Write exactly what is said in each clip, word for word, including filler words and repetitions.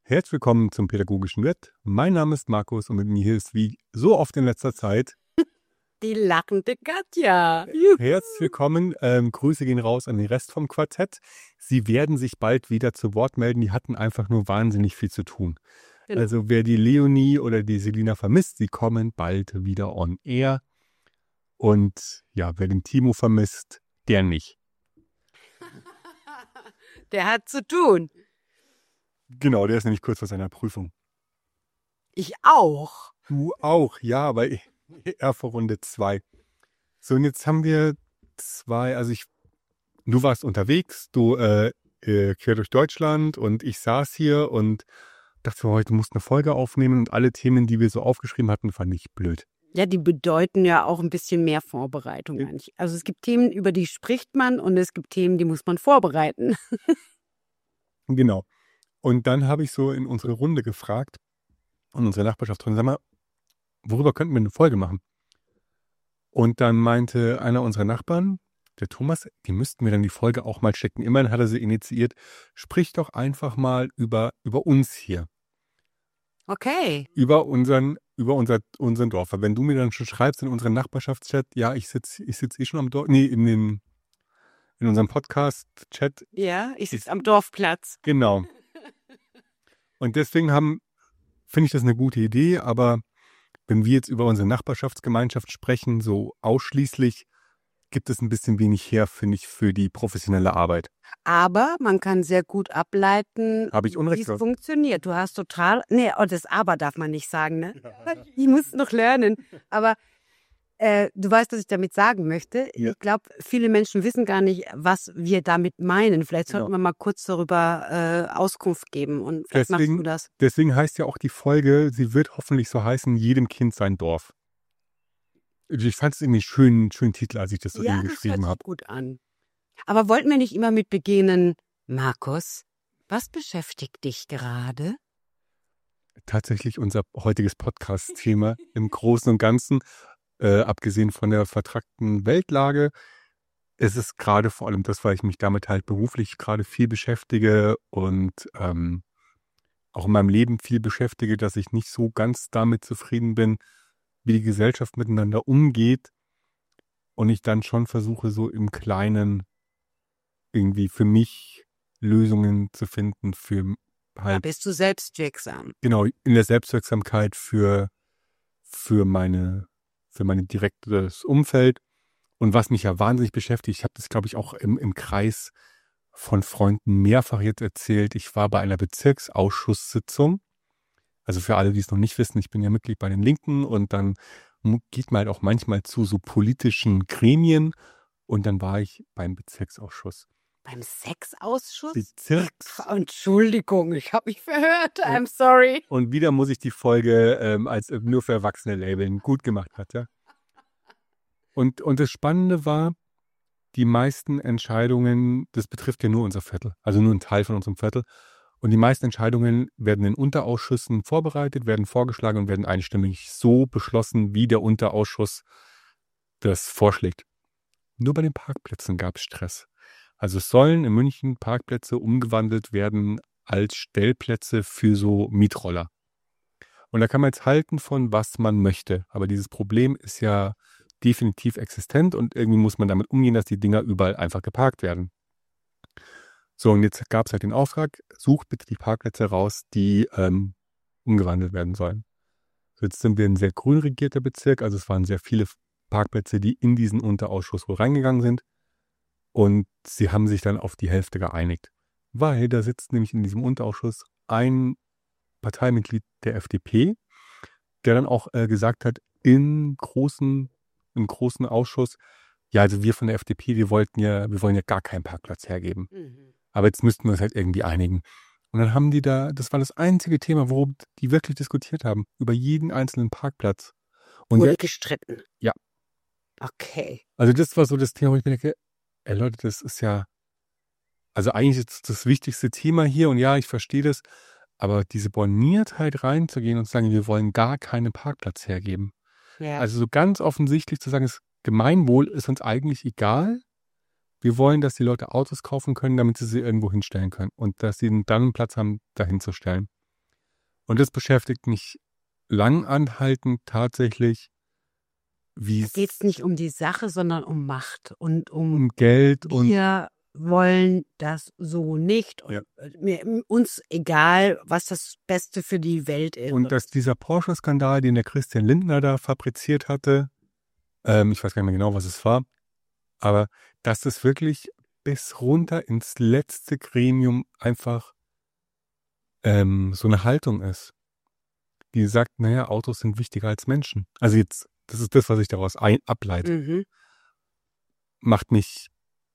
Herzlich willkommen zum Pädagogischen Duett. Mein Name ist Markus und mit mir hier ist wie so oft in letzter Zeit die lachende Katja. Herzlich willkommen. Ähm, Grüße gehen raus an den Rest vom Quartett. Sie werden sich bald wieder zu Wort melden. Die hatten einfach nur wahnsinnig viel zu tun. Genau. Also wer die Leonie oder die Selina vermisst, sie kommen bald wieder on air. Und ja, wer den Timo vermisst, der nicht. Der hat zu tun. Genau, der ist nämlich kurz vor seiner Prüfung. Ich auch. Du auch, ja, aber eher vor Runde zwei. So, und jetzt haben wir zwei, also ich, du warst unterwegs, du äh, äh, quer durch Deutschland und ich saß hier und dachte, heute musst eine Folge aufnehmen und alle Themen, die wir so aufgeschrieben hatten, fand ich blöd. Ja, die bedeuten ja auch ein bisschen mehr Vorbereitung. Ja. Also es gibt Themen, über die spricht man und es gibt Themen, die muss man vorbereiten. Genau. Und dann habe ich so in unsere Runde gefragt, in unsere Nachbarschaft drin, sag mal, worüber könnten wir eine Folge machen? Und dann meinte einer unserer Nachbarn, der Thomas, die müssten wir dann die Folge auch mal checken. Immerhin hat er sie initiiert. Sprich doch einfach mal über, über uns hier. Okay. Über unseren, über unser, unseren Dorf. Weil wenn du mir dann schon schreibst in unseren Nachbarschaftschat, ja, ich sitze ich sitz eh schon am Dorf, nee, in dem, in unserem Podcast-Chat. Ja, ich sitze am Dorfplatz. Genau. Und deswegen haben, finde ich das eine gute Idee, aber wenn wir jetzt über unsere Nachbarschaftsgemeinschaft sprechen, so ausschließlich, gibt es ein bisschen wenig her, finde ich, für die professionelle Arbeit. Aber man kann sehr gut ableiten, Habe ich Unrecht wie es drauf? funktioniert. Du hast total, nee, oh, das Aber darf man nicht sagen, ne? Ja. Ich muss noch lernen. Aber äh, du weißt, was ich damit sagen möchte. Ja. Ich glaube, viele Menschen wissen gar nicht, was wir damit meinen. Vielleicht sollten Genau. wir mal kurz darüber äh, Auskunft geben. Und vielleicht Deswegen, machst du das. deswegen heißt ja auch die Folge, sie wird hoffentlich so heißen, jedem Kind sein Dorf. Ich fand es irgendwie einen schönen, schönen Titel, als ich das so Ja, irgendwie das geschrieben hört habe. sich gut an. Aber wollten wir nicht immer mit beginnen, Markus, was beschäftigt dich gerade? Tatsächlich unser heutiges Podcast-Thema im Großen und Ganzen, äh, abgesehen von der vertrackten Weltlage, ist es gerade vor allem das, weil ich mich damit halt beruflich gerade viel beschäftige und ähm, auch in meinem Leben viel beschäftige, dass ich nicht so ganz damit zufrieden bin, wie die Gesellschaft miteinander umgeht und ich dann schon versuche, so im Kleinen irgendwie für mich Lösungen zu finden für halt. Da bist du selbstwirksam. Genau, in der Selbstwirksamkeit für, für meine, für mein direktes Umfeld. Und was mich ja wahnsinnig beschäftigt, ich habe das, glaube ich, auch im, im Kreis von Freunden mehrfach jetzt erzählt. Ich war bei einer Bezirksausschusssitzung. Also für alle, die es noch nicht wissen, ich bin ja Mitglied bei den Linken und dann geht man halt auch manchmal zu so politischen Gremien und dann war ich beim Bezirksausschuss. Beim Sexausschuss? Bezirks. Entschuldigung, ich habe mich verhört. I'm sorry. Und wieder muss ich die Folge ähm, als nur für Erwachsene labeln. Gut gemacht hat, ja. Und, und das Spannende war, die meisten Entscheidungen, das betrifft ja nur unser Viertel, also nur einen Teil von unserem Viertel. Und die meisten Entscheidungen werden in Unterausschüssen vorbereitet, werden vorgeschlagen und werden einstimmig so beschlossen, wie der Unterausschuss das vorschlägt. Nur bei den Parkplätzen gab es Stress. Also es sollen in München Parkplätze umgewandelt werden als Stellplätze für so Mietroller. Und da kann man jetzt halten von, was man möchte. Aber dieses Problem ist ja definitiv existent und irgendwie muss man damit umgehen, dass die Dinger überall einfach geparkt werden. So, und jetzt gab es halt den Auftrag, sucht bitte die Parkplätze raus, die ähm, umgewandelt werden sollen. So, jetzt sind wir ein sehr grün regierter Bezirk, also es waren sehr viele Parkplätze, die in diesen Unterausschuss wohl reingegangen sind. Und sie haben sich dann auf die Hälfte geeinigt. Weil da sitzt nämlich in diesem Unterausschuss ein Parteimitglied der F D P, der dann auch äh, gesagt hat, in großen, im großen Ausschuss, ja, also wir von der F D P, wir wollten ja, wir wollen ja gar keinen Parkplatz hergeben. Mhm. Aber jetzt müssten wir uns halt irgendwie einigen. Und dann haben die da, das war das einzige Thema, worüber die wirklich diskutiert haben, über jeden einzelnen Parkplatz. Und wurde der, gestritten? Ja. Okay. Also das war so das Thema, wo ich mir denke, ey Leute, das ist ja, also eigentlich ist das wichtigste Thema hier und ja, ich verstehe das, aber diese Borniertheit reinzugehen und zu sagen, wir wollen gar keinen Parkplatz hergeben. Ja. Also so ganz offensichtlich zu sagen, das Gemeinwohl ist uns eigentlich egal. Wir wollen, dass die Leute Autos kaufen können, damit sie sie irgendwo hinstellen können und dass sie dann einen Platz haben, dahin zu stellen. Und das beschäftigt mich langanhaltend tatsächlich, wie Da es geht es nicht um die Sache, sondern um Macht und um um Geld und wir wollen das so nicht. Und Ja. äh, mir, uns egal, was das Beste für die Welt ist. Und dass dieser Porsche-Skandal, den der Christian Lindner da fabriziert hatte, ähm, ich weiß gar nicht mehr genau, was es war, aber dass das wirklich bis runter ins letzte Gremium einfach ähm, so eine Haltung ist, die sagt, naja, Autos sind wichtiger als Menschen. Also jetzt, das ist das, was ich daraus ein, ableite. Mhm. Macht mich,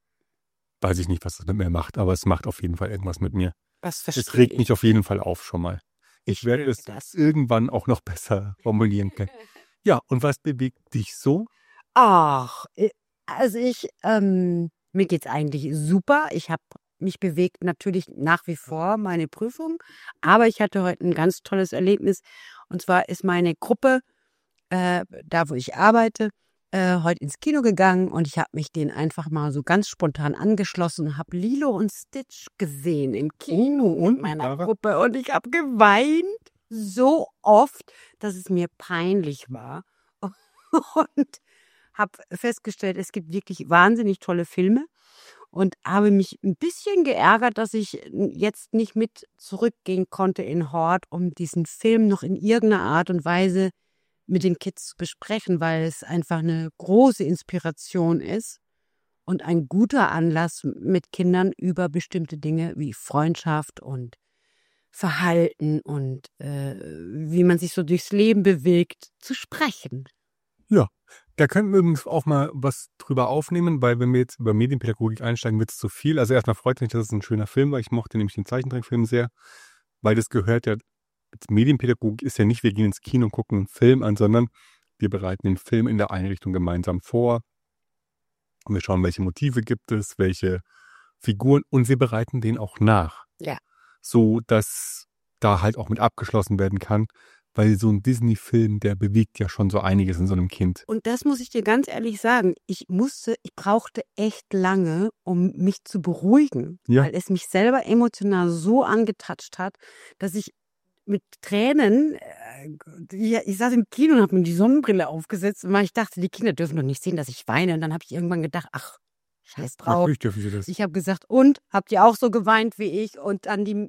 weiß ich nicht, was das mit mir macht, aber es macht auf jeden Fall irgendwas mit mir. Das Es verstehe regt ich. mich auf jeden Fall auf schon mal. Ich, Ich werde möge es das. irgendwann auch noch besser formulieren können. Ja, und was bewegt dich so? Ach, äh, also ich, ähm, mir geht's eigentlich super. Ich habe mich bewegt natürlich nach wie vor meine Prüfung, aber ich hatte heute ein ganz tolles Erlebnis. Und zwar ist meine Gruppe, äh, da wo ich arbeite, äh, heute ins Kino gegangen und ich habe mich denen einfach mal so ganz spontan angeschlossen, habe Lilo und Stitch gesehen im Kino Oh, und, mit meiner Lara? Gruppe und ich habe geweint so oft, dass es mir peinlich war und habe festgestellt, es gibt wirklich wahnsinnig tolle Filme und habe mich ein bisschen geärgert, dass ich jetzt nicht mit zurückgehen konnte in Hort, um diesen Film noch in irgendeiner Art und Weise mit den Kids zu besprechen, weil es einfach eine große Inspiration ist und ein guter Anlass, mit Kindern über bestimmte Dinge wie Freundschaft und Verhalten und äh, wie man sich so durchs Leben bewegt, zu sprechen. Ja, da könnten wir übrigens auch mal was drüber aufnehmen, weil wenn wir jetzt über Medienpädagogik einsteigen, wird es zu viel. Also erstmal freut mich, dass es ein schöner Film war. Ich mochte nämlich den Zeichentrickfilm sehr, weil das gehört ja, Medienpädagogik ist ja nicht, wir gehen ins Kino und gucken einen Film an, sondern wir bereiten den Film in der Einrichtung gemeinsam vor. Und wir schauen, welche Motive gibt es, welche Figuren und wir bereiten den auch nach. Ja. So, dass da halt auch mit abgeschlossen werden kann, weil so ein Disney-Film, der bewegt ja schon so einiges in so einem Kind. Und das muss ich dir ganz ehrlich sagen. Ich musste, ich brauchte echt lange, um mich zu beruhigen, Ja. weil es mich selber emotional so angetatscht hat, dass ich mit Tränen, äh, ja, ich saß im Kino und habe mir die Sonnenbrille aufgesetzt, weil ich dachte, die Kinder dürfen doch nicht sehen, dass ich weine. Und dann habe ich irgendwann gedacht, ach, scheiß drauf. Natürlich dürfen sie das. Ich habe gesagt, und habt ihr auch so geweint wie ich? Und dann die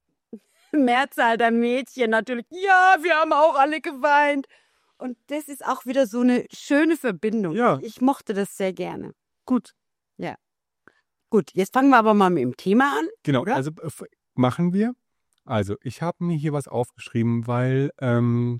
Mehrzahl der Mädchen natürlich, ja, wir haben auch alle geweint. Und das ist auch wieder so eine schöne Verbindung. Ja. Ich mochte das sehr gerne. Gut. Gut, jetzt fangen wir aber mal mit dem Thema an. Genau, Oder? also äh, f- machen wir. Also ich habe mir hier was aufgeschrieben, weil ähm,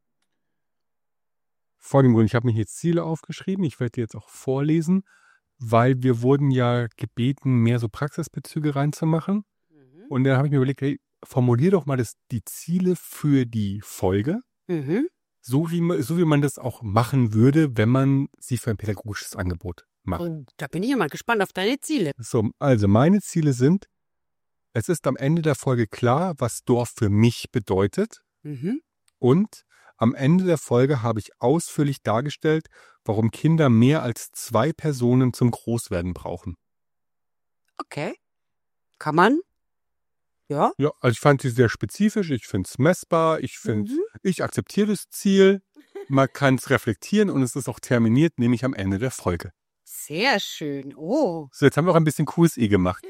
vor dem Grund, ich habe mir hier Ziele aufgeschrieben. Ich werde die jetzt auch vorlesen, weil wir wurden ja gebeten, mehr so Praxisbezüge reinzumachen. Und dann habe ich mir überlegt, hey, formulier doch mal das, die Ziele für die Folge, Mhm. so wie, ma- so wie man das auch machen würde, wenn man sie für ein pädagogisches Angebot macht. Und da bin ich ja mal gespannt auf deine Ziele. So, also meine Ziele sind, es ist am Ende der Folge klar, was Dorf für mich bedeutet. Mhm. Und am Ende der Folge habe ich ausführlich dargestellt, warum Kinder mehr als zwei Personen zum Großwerden brauchen. Okay. Kann man? Ja. Ja, also ich fand sie sehr spezifisch, ich finde es messbar, ich finde, Mhm. ich akzeptiere das Ziel, man kann es reflektieren und es ist auch terminiert, nämlich am Ende der Folge. Sehr schön. Oh. So, jetzt haben wir auch ein bisschen Q S E gemacht.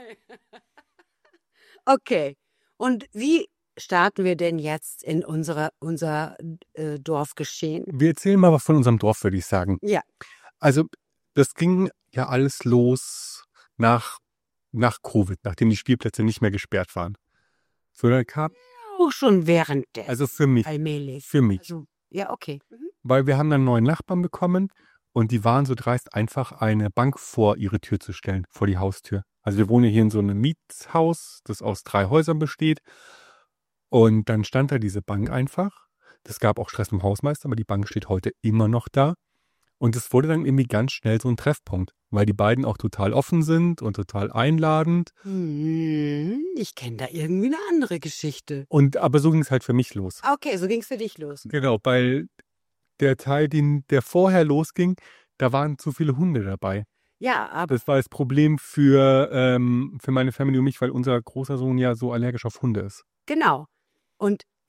Okay. Und wie starten wir denn jetzt in unserer, unser äh, Dorfgeschehen? Wir erzählen mal was von unserem Dorf, würde ich sagen. Ja. Also, das ging ja alles los nach, nach Covid, nachdem die Spielplätze nicht mehr gesperrt waren. So, dann kam, Auch schon währenddessen. also für mich, allmählich. für mich, Also, ja, okay. Mhm. weil wir haben dann einen neuen Nachbarn bekommen und die waren so dreist, einfach eine Bank vor ihre Tür zu stellen, vor die Haustür. Also wir wohnen ja hier in so einem Mietshaus, das aus drei Häusern besteht. Und dann stand da diese Bank einfach. Das gab auch Stress mit dem Hausmeister, aber die Bank steht heute immer noch da. Und es wurde dann irgendwie ganz schnell so ein Treffpunkt, weil die beiden auch total offen sind und total einladend. Hm, ich kenne da irgendwie eine andere Geschichte. Und aber so ging es halt für mich los. Okay, so ging es für dich los. Genau, weil der Teil, den, der vorher losging, da waren zu viele Hunde dabei. Ja, aber Das war das Problem für, ähm, für meine Family und mich, weil unser großer Sohn ja so allergisch auf Hunde ist. genau. Und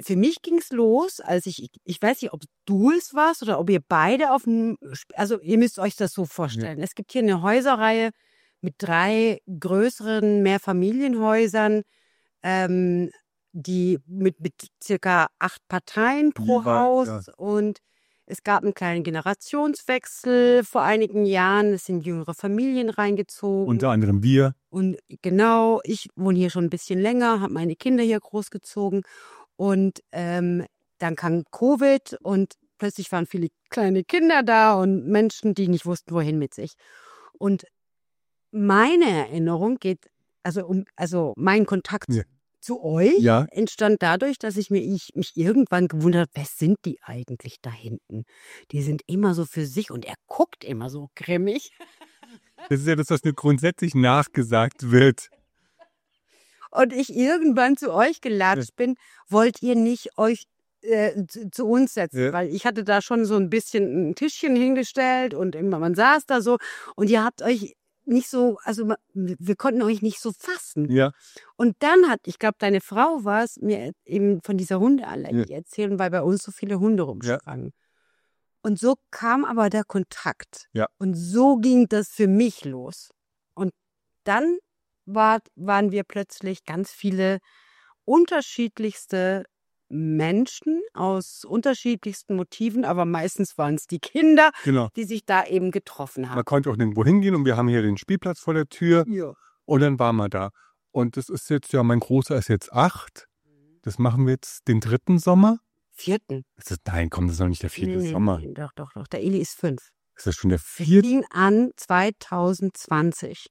für mich ging es los, als ich, ich weiß nicht, ob du es warst oder ob ihr beide auf dem, also ihr müsst euch das so vorstellen. Ja. Es gibt hier eine Häuserreihe mit drei größeren Mehrfamilienhäusern, ähm, die mit, mit circa acht Parteien pro war, Haus ja. und es gab einen kleinen Generationswechsel vor einigen Jahren. Es sind jüngere Familien reingezogen. Unter anderem wir. Und genau, ich wohne hier schon ein bisschen länger, habe meine Kinder hier großgezogen. Und ähm, dann kam Covid und plötzlich waren viele kleine Kinder da und Menschen, die nicht wussten, wohin mit sich. Und meine Erinnerung geht, also um, also mein Kontakt ja. zu euch ja. entstand dadurch, dass ich, mir, ich mich irgendwann gewundert habe, wer sind die eigentlich da hinten? Die sind immer so für sich und er guckt immer so grimmig. Das ist ja das, was mir grundsätzlich nachgesagt wird. Und ich irgendwann zu euch gelatscht bin, wollt ihr nicht euch äh, zu, zu uns setzen? Ja. Weil ich hatte da schon so ein bisschen ein Tischchen hingestellt und immer, man saß da so und ihr habt euch nicht so, also wir konnten euch nicht so fassen. Ja. Und dann hat, ich glaube, deine Frau war es, mir eben von dieser Hundeallergie ja. erzählen, weil bei uns so viele Hunde rumsprangen. Ja. Und so kam aber der Kontakt. Ja. Und so ging das für mich los. Und dann war, waren wir plötzlich ganz viele unterschiedlichste Menschen aus unterschiedlichsten Motiven, aber meistens waren es die Kinder, genau. die sich da eben getroffen haben. Man konnte auch nirgendwo hingehen und wir haben hier den Spielplatz vor der Tür ja. und dann waren wir da. Und das ist jetzt, ja, mein Großer ist jetzt acht. Das machen wir jetzt den dritten Sommer. Vierten. Das ist, nein, komm, das ist noch nicht der vierte nee, nee, Sommer. Nee, doch, doch, doch. Der Eli ist fünf. Ist das schon der vierte? Wir fing an zwanzig zwanzig.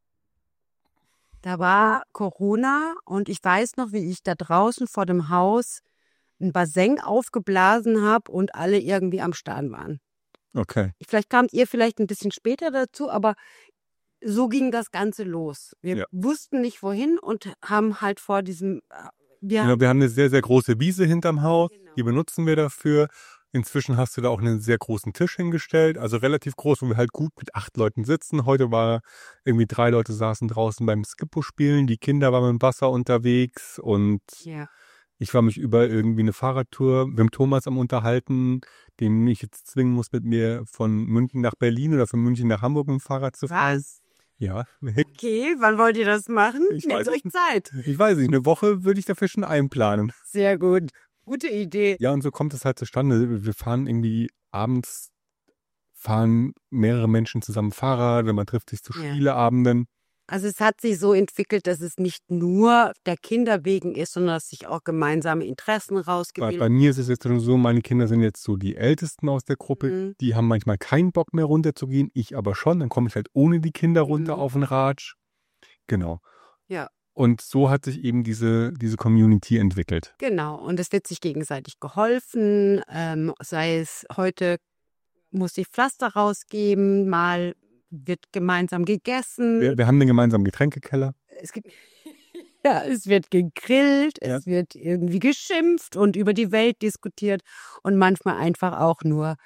Da war Corona und ich weiß noch, wie ich da draußen vor dem Haus ein Bassin aufgeblasen habe und alle irgendwie am Start waren. Okay. Vielleicht kamt ihr vielleicht ein bisschen später dazu, aber so ging das Ganze los. Wir ja. wussten nicht wohin und haben halt vor diesem... Wir, genau, wir haben eine sehr, sehr große Wiese hinterm Haus, genau. Die benutzen wir dafür. Inzwischen hast du da auch einen sehr großen Tisch hingestellt, also relativ groß, wo wir halt gut mit acht Leuten sitzen. Heute war irgendwie drei Leute saßen draußen beim Skippo-Spielen, die Kinder waren mit dem Wasser unterwegs und ja. ich war mich über irgendwie eine Fahrradtour mit dem Thomas am Unterhalten, den ich jetzt zwingen muss, mit mir von München nach Berlin oder von München nach Hamburg mit dem Fahrrad zu fahren. Was? Ja. Okay, wann wollt ihr das machen? Ich Nehmt euch Zeit. Ich weiß nicht, eine Woche würde ich dafür schon einplanen. Sehr gut. Gute Idee. Ja, und so kommt es halt zustande. Wir fahren irgendwie abends, fahren mehrere Menschen zusammen Fahrrad, man trifft sich zu Ja. Spieleabenden. Also es hat sich so entwickelt, dass es nicht nur der Kinder wegen ist, sondern dass sich auch gemeinsame Interessen Bei, rausgebildet bei mir ist es jetzt so, meine Kinder sind jetzt so die Ältesten aus der Gruppe. Mhm. Die haben manchmal keinen Bock mehr runterzugehen, ich aber schon. Dann komme ich halt ohne die Kinder runter Mhm. auf den Ratsch. Genau. Ja. Und so hat sich eben diese, diese Community entwickelt. Genau. Und es wird sich gegenseitig geholfen. Ähm, sei es heute muss ich Pflaster rausgeben, mal wird gemeinsam gegessen. Wir, wir haben den gemeinsamen Getränkekeller. Es gibt, ja, es wird gegrillt, Ja. es wird irgendwie geschimpft und über die Welt diskutiert und manchmal einfach auch nur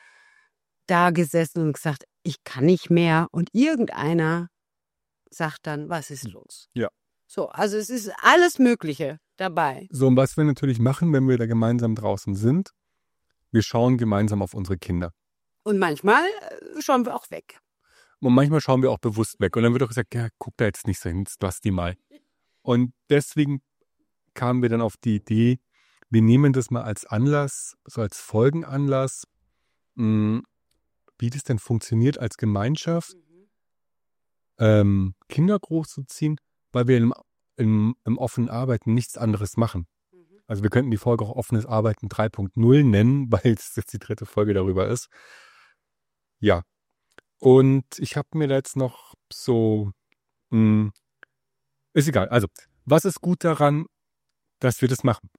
da gesessen und gesagt, ich kann nicht mehr. Und irgendeiner sagt dann, was ist los? Ja. So, also es ist alles Mögliche dabei. So, und was wir natürlich machen, wenn wir da gemeinsam draußen sind, wir schauen gemeinsam auf unsere Kinder. Und manchmal äh, schauen wir auch weg. Und manchmal schauen wir auch bewusst weg. Und dann wird auch gesagt, ja, guck da jetzt nicht so hin, lass die mal. Und deswegen kamen wir dann auf die Idee, wir nehmen das mal als Anlass, so als Folgenanlass, mh, wie das denn funktioniert als Gemeinschaft, ähm, Kinder großzuziehen, weil wir im, im, im offenen Arbeiten nichts anderes machen. Also wir könnten die Folge auch offenes Arbeiten drei Punkt null nennen, weil es jetzt die dritte Folge darüber ist. Ja. Und ich habe mir da jetzt noch so, mh, ist egal. Also, was ist gut daran, dass wir das machen?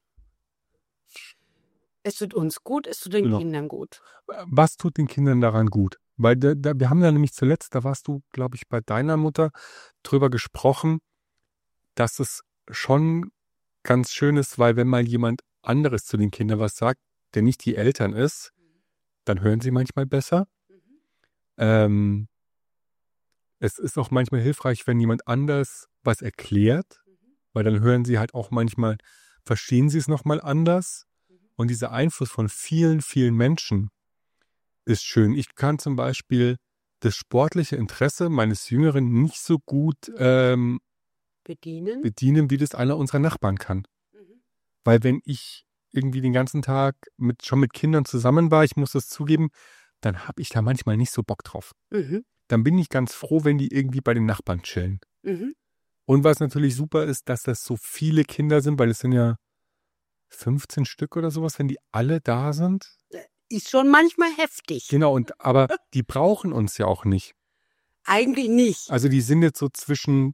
Es tut uns gut, es tut den Genau. Kindern gut. Was tut den Kindern daran gut? Weil da, da, wir haben da nämlich zuletzt, da warst du, glaube ich, bei deiner Mutter drüber gesprochen, dass es schon ganz schön ist, weil wenn mal jemand anderes zu den Kindern was sagt, der nicht die Eltern ist, dann hören sie manchmal besser. Ähm, es ist auch manchmal hilfreich, wenn jemand anders was erklärt, weil dann hören sie halt auch manchmal, verstehen sie es nochmal anders. Und dieser Einfluss von vielen, vielen Menschen ist schön. Ich kann zum Beispiel das sportliche Interesse meines Jüngeren nicht so gut ähm, Bedienen. bedienen, wie das einer unserer Nachbarn kann. Mhm. Weil wenn ich irgendwie den ganzen Tag mit, schon mit Kindern zusammen war, ich muss das zugeben, dann habe ich da manchmal nicht so Bock drauf. Mhm. Dann bin ich ganz froh, wenn die irgendwie bei den Nachbarn chillen. Mhm. Und was natürlich super ist, dass das so viele Kinder sind, weil es sind ja fünfzehn Stück oder sowas, wenn die alle da sind. Ist schon manchmal heftig. Genau, und aber die brauchen uns ja auch nicht. Eigentlich nicht. Also die sind jetzt so zwischen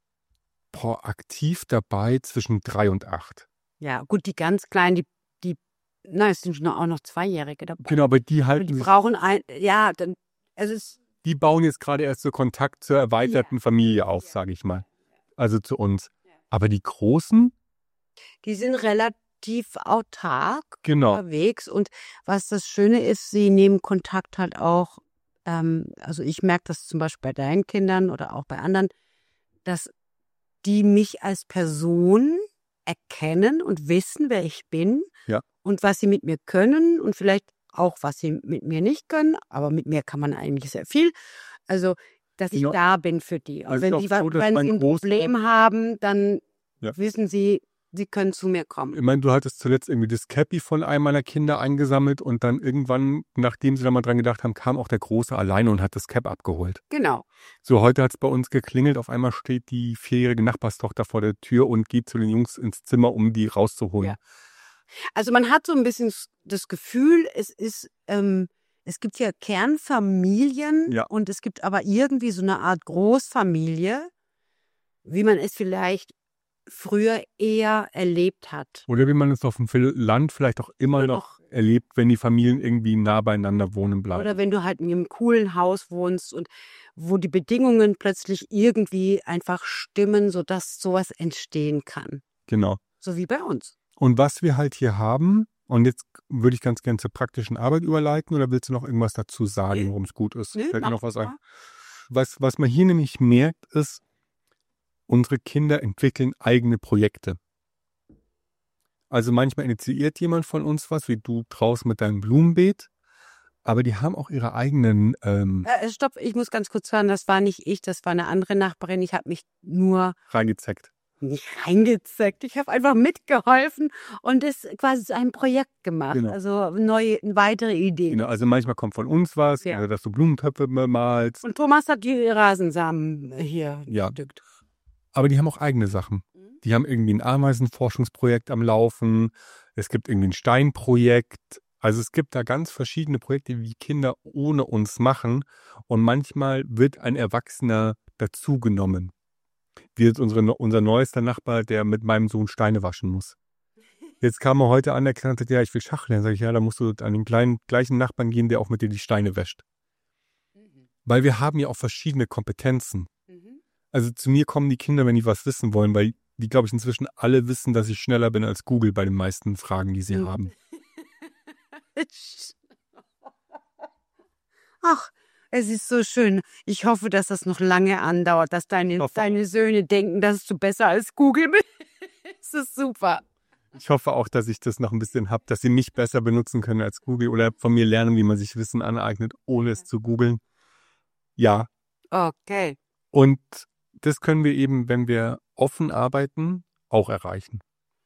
boah, aktiv dabei zwischen drei und acht. Ja, gut, die ganz Kleinen, die, die, na, es sind schon auch noch Zweijährige dabei. Genau, aber die Aber halten die sich, brauchen ein, ja, dann, es ist, die bauen jetzt gerade erst so Kontakt zur erweiterten Ja. Familie auf, Ja. sage ich mal. Also zu uns. Aber die Großen, die sind relativ autark genau, unterwegs und was das Schöne ist, sie nehmen Kontakt halt auch, ähm, also ich merke das zum Beispiel bei deinen Kindern oder auch bei anderen, dass die mich als Person erkennen und wissen, wer ich bin Ja. und was sie mit mir können und vielleicht auch, was sie mit mir nicht können, aber mit mir kann man eigentlich sehr viel. Also, dass ich Ja. da bin für die. Und Also wenn ist sie, auch wa- so, dass wenn mein sie ein Großer- Problem haben, dann Ja. wissen sie, sie können zu mir kommen. Ich meine, du hattest zuletzt irgendwie das Cappy von einem meiner Kinder eingesammelt und dann irgendwann, nachdem sie da mal dran gedacht haben, kam auch der Große alleine und hat das Cap abgeholt. Genau. So, heute hat es bei uns geklingelt, auf einmal steht die vierjährige Nachbarstochter vor der Tür und geht zu den Jungs ins Zimmer, um die rauszuholen. Ja. Also man hat so ein bisschen das Gefühl, es ist, ähm, es gibt ja Kernfamilien Ja. und es gibt aber irgendwie so eine Art Großfamilie, wie man es vielleicht früher eher erlebt hat. Oder wie man es auf dem Land vielleicht auch immer Oder noch erlebt, wenn die Familien irgendwie nah beieinander wohnen bleiben. Oder wenn du halt in einem coolen Haus wohnst und wo die Bedingungen plötzlich irgendwie einfach stimmen, sodass sowas entstehen kann. Genau. So wie bei uns. Und was wir halt hier haben, und jetzt würde ich ganz gerne zur praktischen Arbeit überleiten, oder willst du noch irgendwas dazu sagen, Nee. worum es gut ist? Nee, Fällt dir mach noch was ein? mal. Was, was man hier nämlich merkt, ist, unsere Kinder entwickeln eigene Projekte. Also manchmal initiiert jemand von uns was, wie du draußen mit deinem Blumenbeet, aber die haben auch ihre eigenen, ähm, Äh, stopp, ich muss ganz kurz sagen, das war nicht ich, das war eine andere Nachbarin. Ich habe mich nur reingezeckt. nicht reingezeckt. Ich habe einfach mitgeholfen und das quasi zu einem Projekt gemacht. Genau. Also neue, weitere Ideen. Genau, also manchmal kommt von uns was, Ja. oder dass du Blumentöpfe malst. Und Thomas hat die Rasensamen hier Ja. gestückt. Aber die haben auch eigene Sachen. Die haben irgendwie ein Ameisenforschungsprojekt am Laufen. Es gibt irgendwie ein Steinprojekt. Also es gibt da ganz verschiedene Projekte, wie Kinder ohne uns machen. Und manchmal wird ein Erwachsener dazugenommen. Wie jetzt unsere, unser neuester Nachbar, der mit meinem Sohn Steine waschen muss. Jetzt kam er heute an, der Kleine sagt, ja, ich will schachteln. Dann sage ich, ja, da musst du an den kleinen, gleichen Nachbarn gehen, der auch mit dir die Steine wäscht. Mhm. Weil wir haben ja auch verschiedene Kompetenzen. Mhm. Also zu mir kommen die Kinder, wenn die was wissen wollen, weil die, glaube ich, inzwischen alle wissen, dass ich schneller bin als Google bei den meisten Fragen, die sie Mhm. haben. Ach, es ist so schön. Ich hoffe, dass das noch lange andauert, dass deine, hoffe deine Söhne denken, dass du besser als Google bist. Das ist super. Ich hoffe auch, dass ich das noch ein bisschen habe, dass sie mich besser benutzen können als Google oder von mir lernen, wie man sich Wissen aneignet, ohne es zu googeln. Ja, Okay. und das können wir eben, wenn wir offen arbeiten, auch erreichen.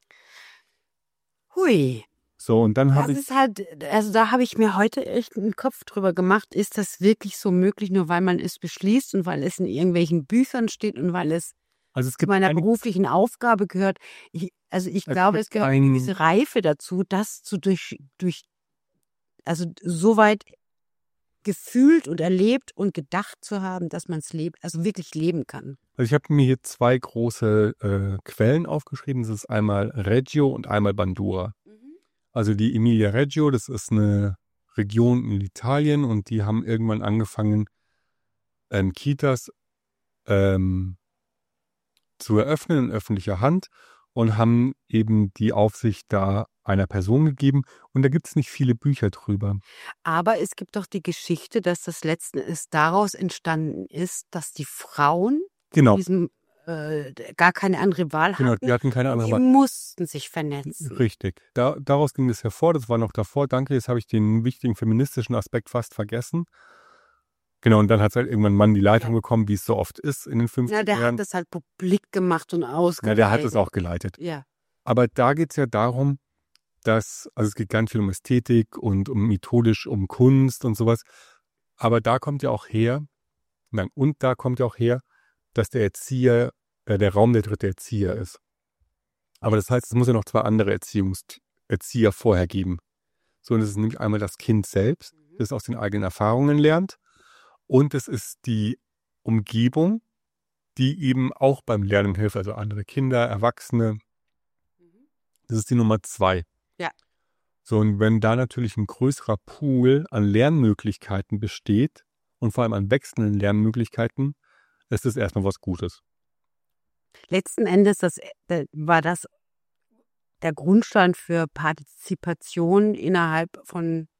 Hui. So, und dann Das habe ich, ist halt, also da habe ich mir heute echt einen Kopf drüber gemacht. Ist das wirklich so möglich, nur weil man es beschließt und weil es in irgendwelchen Büchern steht und weil es also es zu gibt meiner eine, beruflichen Aufgabe gehört? Ich, also ich Es glaube, gibt es gehört ein- eine gewisse Reife dazu, das zu durch, durch, also so weit gefühlt und erlebt und gedacht zu haben, dass man es lebt, also wirklich leben kann. also ich habe mir hier zwei große äh, Quellen aufgeschrieben. Das ist einmal Reggio und einmal Bandura. Also die Emilia Reggio, das ist eine Region in Italien und die haben irgendwann angefangen, ähm, Kitas ähm, zu eröffnen in öffentlicher Hand und haben eben die Aufsicht da einer Person gegeben. Und da gibt es nicht viele Bücher drüber. Aber es gibt doch die Geschichte, dass das letzten Endes daraus entstanden ist, dass die Frauen Genau, diesem äh, gar keine andere Wahl Genau, hatten. die hatten keine andere Die Wahl. mussten sich vernetzen. Richtig. Da, daraus ging es hervor, das war noch davor. Danke, jetzt habe ich den wichtigen feministischen Aspekt fast vergessen. Genau, und dann hat halt irgendwann ein Mann die Leitung Ja. bekommen, wie es so oft ist in den Na, fünfziger der Jahren. hat das halt publik gemacht und Ja, ausgereitet. der hat es auch geleitet. Ja. Aber da geht es ja darum, dass, also es geht ganz viel um Ästhetik und um methodisch, um Kunst und sowas. Aber da kommt ja auch her, nein, und da kommt ja auch her, dass der Erzieher, äh, der Raum der dritte Erzieher ist. Aber das heißt, es muss ja noch zwei andere Erziehungs Erzieher vorher geben. So, und das ist nämlich einmal das Kind selbst, das aus den eigenen Erfahrungen lernt. Und es ist die Umgebung, die eben auch beim Lernen hilft, also andere Kinder, Erwachsene. Das ist die Nummer zwei. Ja. So, und wenn da natürlich ein größerer Pool an Lernmöglichkeiten besteht und vor allem an wechselnden Lernmöglichkeiten, ist das erstmal was Gutes. Letzten Endes das, äh, war das der Grundstein für Partizipation innerhalb von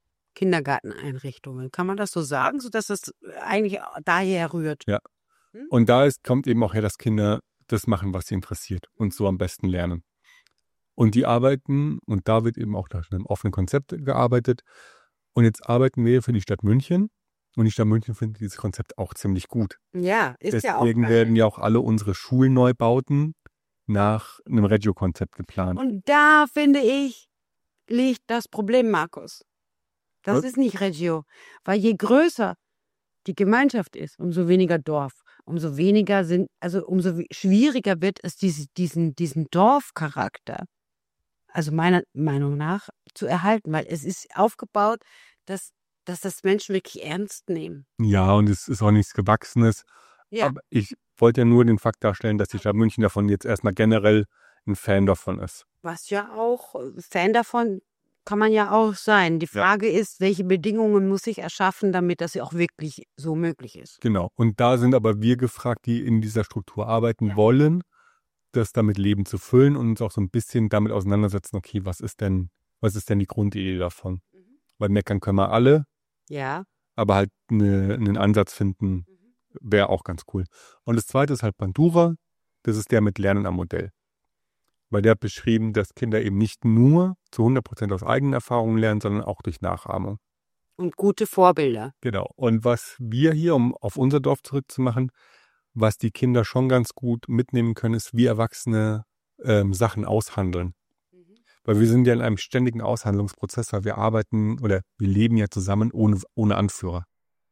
Kindergarteneinrichtungen. Kann man das so sagen, sodass es eigentlich daher rührt? Ja. Hm? Und da ist, kommt eben auch her, dass Kinder das machen, was sie interessiert und so am besten lernen. Und die arbeiten, und da wird eben auch nach einem offenen Konzept gearbeitet. Und jetzt arbeiten wir für die Stadt München. Und die Stadt München findet dieses Konzept auch ziemlich gut. Ja, ist ja auch. Deswegen werden ja auch alle unsere Schulneubauten nach einem Regio-Konzept geplant. Und da, finde ich, liegt das Problem, Markus. Das Was? ist nicht Reggio. Weil je größer die Gemeinschaft ist, umso weniger Dorf. Umso weniger sind, also umso wi- schwieriger wird es, diese, diesen, diesen Dorfcharakter, also meiner Meinung nach, zu erhalten. Weil es ist aufgebaut, dass, dass das Menschen wirklich ernst nehmen. Ja, und es ist auch nichts Gewachsenes. Ja. Aber ich wollte ja nur den Fakt darstellen, dass die Stadt München davon jetzt erstmal generell ein Fan davon ist. Was ja auch, äh, Fan davon kann man ja auch sein. Die Ja. Frage ist, welche Bedingungen muss ich erschaffen, damit das auch wirklich so möglich ist. Genau. Und da sind aber wir gefragt, die in dieser Struktur arbeiten Ja. wollen, das damit Leben zu füllen und uns auch so ein bisschen damit auseinandersetzen, okay, was ist denn, was ist denn die Grundidee davon? Weil meckern können wir alle, Ja. aber halt eine, einen Ansatz finden, wäre auch ganz cool. Und das zweite ist halt Bandura, das ist der mit Lernen am Modell. Weil der hat beschrieben, dass Kinder eben nicht nur zu hundert Prozent aus eigenen Erfahrungen lernen, sondern auch durch Nachahmung. Und gute Vorbilder. Genau. Und was wir hier, um auf unser Dorf zurückzumachen, was die Kinder schon ganz gut mitnehmen können, ist, wie Erwachsene ähm, Sachen aushandeln. Weil wir sind ja in einem ständigen Aushandlungsprozess, weil wir arbeiten oder wir leben ja zusammen ohne, ohne Anführer.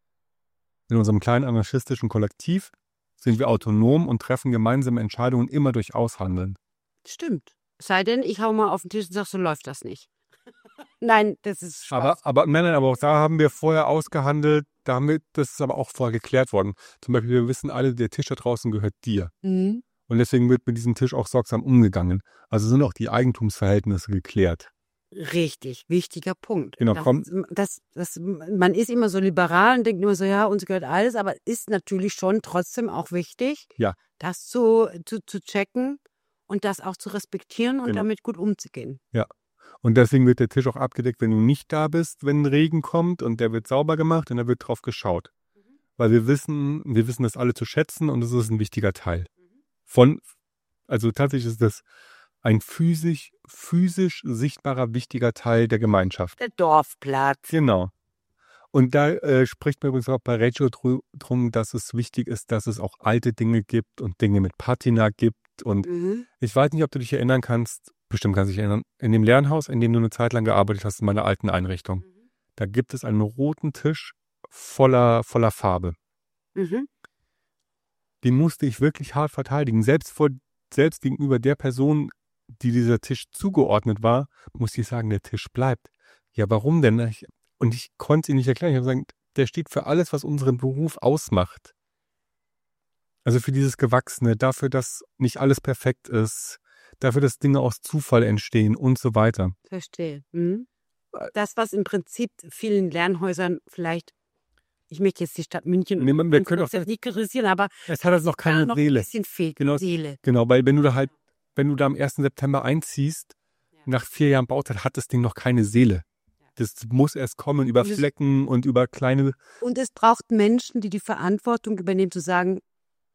In unserem kleinen anarchistischen Kollektiv sind wir autonom und treffen gemeinsame Entscheidungen immer durch Aushandeln. Stimmt. Sei denn, ich hau mal auf den Tisch und sag, so läuft das nicht. Nein, das ist Spaß. Aber, aber nein, nein, aber auch da haben wir vorher ausgehandelt, damit, das ist aber auch vorher geklärt worden. Zum Beispiel, wir wissen alle, der Tisch da draußen gehört dir. Mhm. Und deswegen wird mit diesem Tisch auch sorgsam umgegangen. Also sind auch die Eigentumsverhältnisse geklärt. Richtig, wichtiger Punkt. Genau, das, komm. das, das, man ist immer so liberal und denkt immer so, ja, uns gehört alles, aber ist natürlich schon trotzdem auch wichtig, Ja. das zu, zu, zu checken und das auch zu respektieren und Genau. damit gut umzugehen. Und deswegen wird der Tisch auch abgedeckt, wenn du nicht da bist, wenn Regen kommt, und der wird sauber gemacht und da wird drauf geschaut. Weil wir wissen, wir wissen das alle zu schätzen und das ist ein wichtiger Teil. Von, also tatsächlich ist das ein physisch, physisch sichtbarer, wichtiger Teil der Gemeinschaft. Der Dorfplatz. Genau. Und da äh, spricht man übrigens auch bei Reggio dr- drum, dass es wichtig ist, dass es auch alte Dinge gibt und Dinge mit Patina gibt. Und Mhm. ich weiß nicht, ob du dich erinnern kannst, bestimmt kannst du dich erinnern, in dem Lernhaus, in dem du eine Zeit lang gearbeitet hast, in meiner alten Einrichtung, da gibt es einen roten Tisch voller, voller Farbe. Mhm. Den musste ich wirklich hart verteidigen. Selbst, vor, selbst gegenüber der Person, die dieser Tisch zugeordnet war, musste ich sagen, der Tisch bleibt. Ja, warum denn? Ich, und ich konnte es ihm nicht erklären. Ich habe gesagt, der steht für alles, was unseren Beruf ausmacht. Also für dieses Gewachsene, dafür, dass nicht alles perfekt ist, dafür, dass Dinge aus Zufall entstehen und so weiter. Verstehe. Mhm. Das, was im Prinzip vielen Lernhäusern vielleicht, ich möchte jetzt die Stadt München Nee, man- wir können auch- nicht kritisieren, aber Es hat also noch da keine noch Seele. ein bisschen fehlt. Genau. Seele. Genau, weil wenn du da halt, wenn du da am ersten September einziehst, Ja. nach vier Jahren Bauzeit, hat das Ding noch keine Seele. Das muss erst kommen über Und es- Flecken und über kleine. Und es braucht Menschen, die die Verantwortung übernehmen, zu sagen,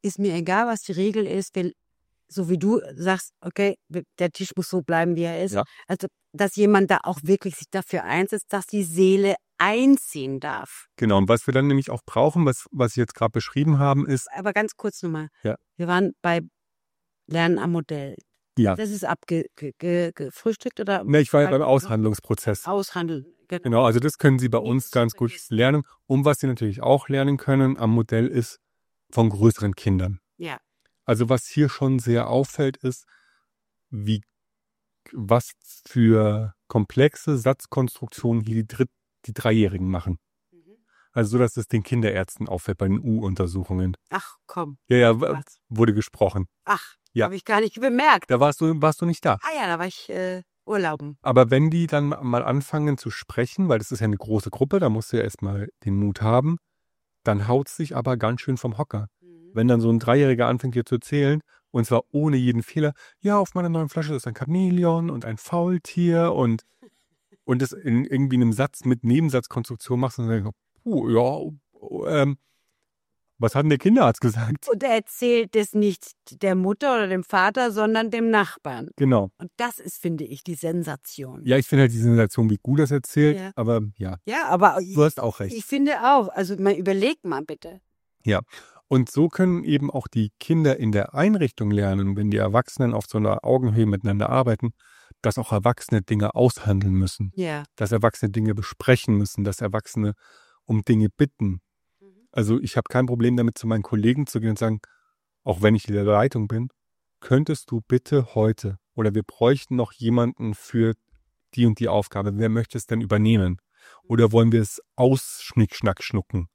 ist mir egal, was die Regel ist, wenn, so wie du sagst, okay, der Tisch muss so bleiben, wie er ist. Ja. Also, dass jemand da auch wirklich sich dafür einsetzt, dass die Seele einziehen darf. Genau, und was wir dann nämlich auch brauchen, was, was Sie jetzt gerade beschrieben haben, ist, Aber ganz kurz nochmal. Ja. Wir waren bei Lernen am Modell. ja, Das ist abgefrühstückt oder? ne, ich war ja beim Aushandlungsprozess. Aushandeln. Genau. Genau, also das können Sie bei Nicht uns zu ganz gut vergessen. lernen. Und was Sie natürlich auch lernen können am Modell ist von größeren Kindern. Ja. Also was hier schon sehr auffällt, ist, wie was für komplexe Satzkonstruktionen hier die, Dritt-, die Dreijährigen machen. Mhm. Also so, dass es den Kinderärzten auffällt bei den U-Untersuchungen. Ach komm. Ja, ja, w- Was? wurde gesprochen. Ach, Ja. habe ich gar nicht bemerkt. Da warst du, warst du nicht da. Ah ja, da war ich äh, urlauben. Aber wenn die dann mal anfangen zu sprechen, weil das ist ja eine große Gruppe, da musst du ja erstmal den Mut haben, dann haut es sich aber ganz schön vom Hocker. Mhm. Wenn dann so ein Dreijähriger anfängt hier zu erzählen, und zwar ohne jeden Fehler, ja, auf meiner neuen Flasche ist ein Chamäleon und ein Faultier und, und das in irgendwie einem Satz mit Nebensatzkonstruktion machst und dann denkst du, puh, ja, ähm, was hat denn der Kinderarzt gesagt? Und er erzählt es nicht der Mutter oder dem Vater, sondern dem Nachbarn. Genau. Und das ist, finde ich, die Sensation. Ja, ich finde halt die Sensation, wie gut das erzählt, Ja. aber ja, Ja, aber du hast auch recht. ich finde auch, also mal überleg mal bitte. Ja, und so können eben auch die Kinder in der Einrichtung lernen, wenn die Erwachsenen auf so einer Augenhöhe miteinander arbeiten, dass auch Erwachsene Dinge aushandeln müssen, Ja. dass Erwachsene Dinge besprechen müssen, dass Erwachsene um Dinge bitten. Also ich habe kein Problem damit, zu meinen Kollegen zu gehen und sagen, auch wenn ich in der Leitung bin, könntest du bitte heute oder wir bräuchten noch jemanden für die und die Aufgabe. Wer möchte es denn übernehmen? Oder wollen wir es ausschnick, schnucken?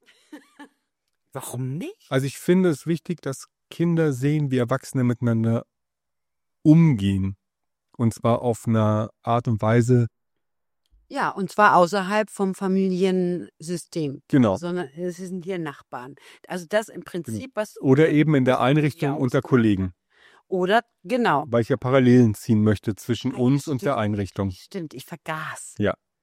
Warum nicht? Also ich finde es wichtig, dass Kinder sehen, wie Erwachsene miteinander umgehen. Und zwar auf eine Art und Weise, Ja, und zwar außerhalb vom Familiensystem. genau. Sondern es sind hier Nachbarn. Also das im Prinzip, was... Oder eben in der was wir Einrichtung hier unter ausmachen. Kollegen. Oder, genau. Weil ich ja Parallelen ziehen möchte zwischen Ah, ja, uns und der stimmt. Einrichtung. Stimmt, ich vergaß.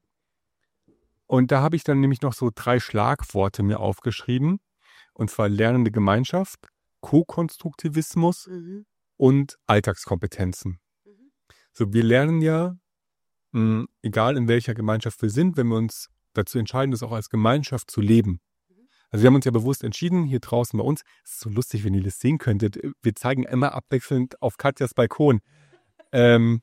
Und da habe ich dann nämlich noch so drei Schlagworte mir aufgeschrieben. Und zwar lernende Gemeinschaft, Co-Konstruktivismus Mhm. und Alltagskompetenzen. Mhm. So, wir lernen ja, mh, egal in welcher Gemeinschaft wir sind, wenn wir uns dazu entscheiden, das auch als Gemeinschaft zu leben. Mhm. Also wir haben uns ja bewusst entschieden, hier draußen bei uns, es ist so lustig, wenn ihr das sehen könntet, wir zeigen immer abwechselnd auf Katjas Balkon. Ähm,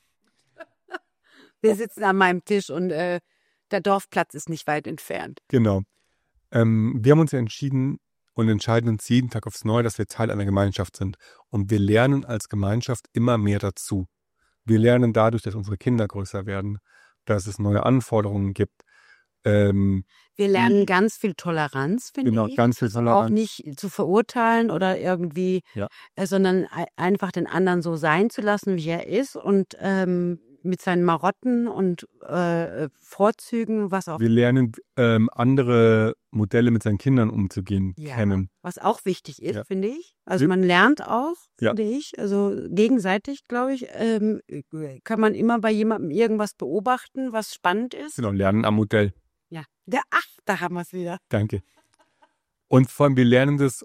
Wir sitzen an meinem Tisch und äh, der Dorfplatz ist nicht weit entfernt. genau. Ähm, wir haben uns ja entschieden und entscheiden uns jeden Tag aufs Neue, dass wir Teil einer Gemeinschaft sind. Und wir lernen als Gemeinschaft immer mehr dazu. Wir lernen dadurch, dass unsere Kinder größer werden, dass es neue Anforderungen gibt. Ähm, Wir lernen ganz viel Toleranz, finde genau, ich. ganz viel Auch Toleranz. nicht zu verurteilen oder irgendwie, Ja. äh, sondern ei- einfach den anderen so sein zu lassen, wie er ist und ähm, mit seinen Marotten und äh, Vorzügen, was auch Wir lernen ähm, andere Modelle mit seinen Kindern umzugehen, Ja. kennen. was auch wichtig ist, Ja. finde ich. Also Wir- man lernt auch, Ja. finde ich, also gegenseitig, glaube ich, ähm, kann man immer bei jemandem irgendwas beobachten, was spannend ist. Genau, lernen am Modell. Ja. Der, ach, da haben wir es wieder. Danke. Und vor allem, wir lernen das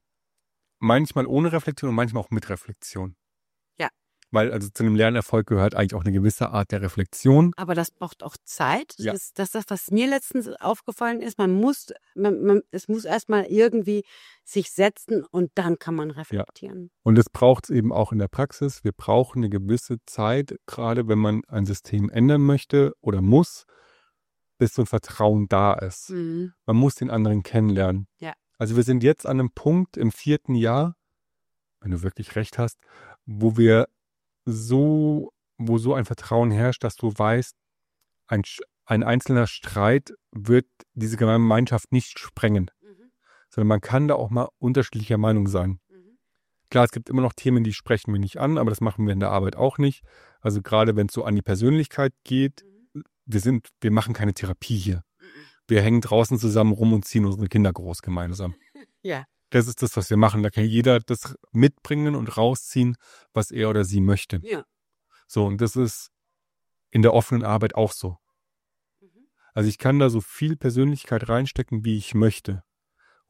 manchmal ohne Reflexion und manchmal auch mit Reflexion. Ja. Weil also zu einem Lernerfolg gehört eigentlich auch eine gewisse Art der Reflexion. Aber das braucht auch Zeit. Das Ja. ist das, das, was mir letztens aufgefallen ist. Man muss, man, man, es muss erstmal irgendwie sich setzen und dann kann man reflektieren. Und das braucht es eben auch in der Praxis. Wir brauchen eine gewisse Zeit, gerade wenn man ein System ändern möchte oder muss, bis so ein Vertrauen da ist. Mhm. Man muss den anderen kennenlernen. Ja. Also wir sind jetzt an einem Punkt im vierten Jahr, wenn du wirklich recht hast, wo wir so, wo so ein Vertrauen herrscht, dass du weißt, ein, Sch- ein einzelner Streit wird diese Gemeinschaft nicht sprengen, Mhm. sondern man kann da auch mal unterschiedlicher Meinung sein. Mhm. Klar, es gibt immer noch Themen, die sprechen wir nicht an, aber das machen wir in der Arbeit auch nicht. Also gerade wenn es so an die Persönlichkeit geht, Mhm. wir sind, wir machen keine Therapie hier. Mhm. Wir hängen draußen zusammen rum und ziehen unsere Kinder groß gemeinsam. Ja. Das ist das, was wir machen. Da kann jeder das mitbringen und rausziehen, was er oder sie möchte. Ja. So, und das ist in der offenen Arbeit auch so. Mhm. Also ich kann da so viel Persönlichkeit reinstecken, wie ich möchte.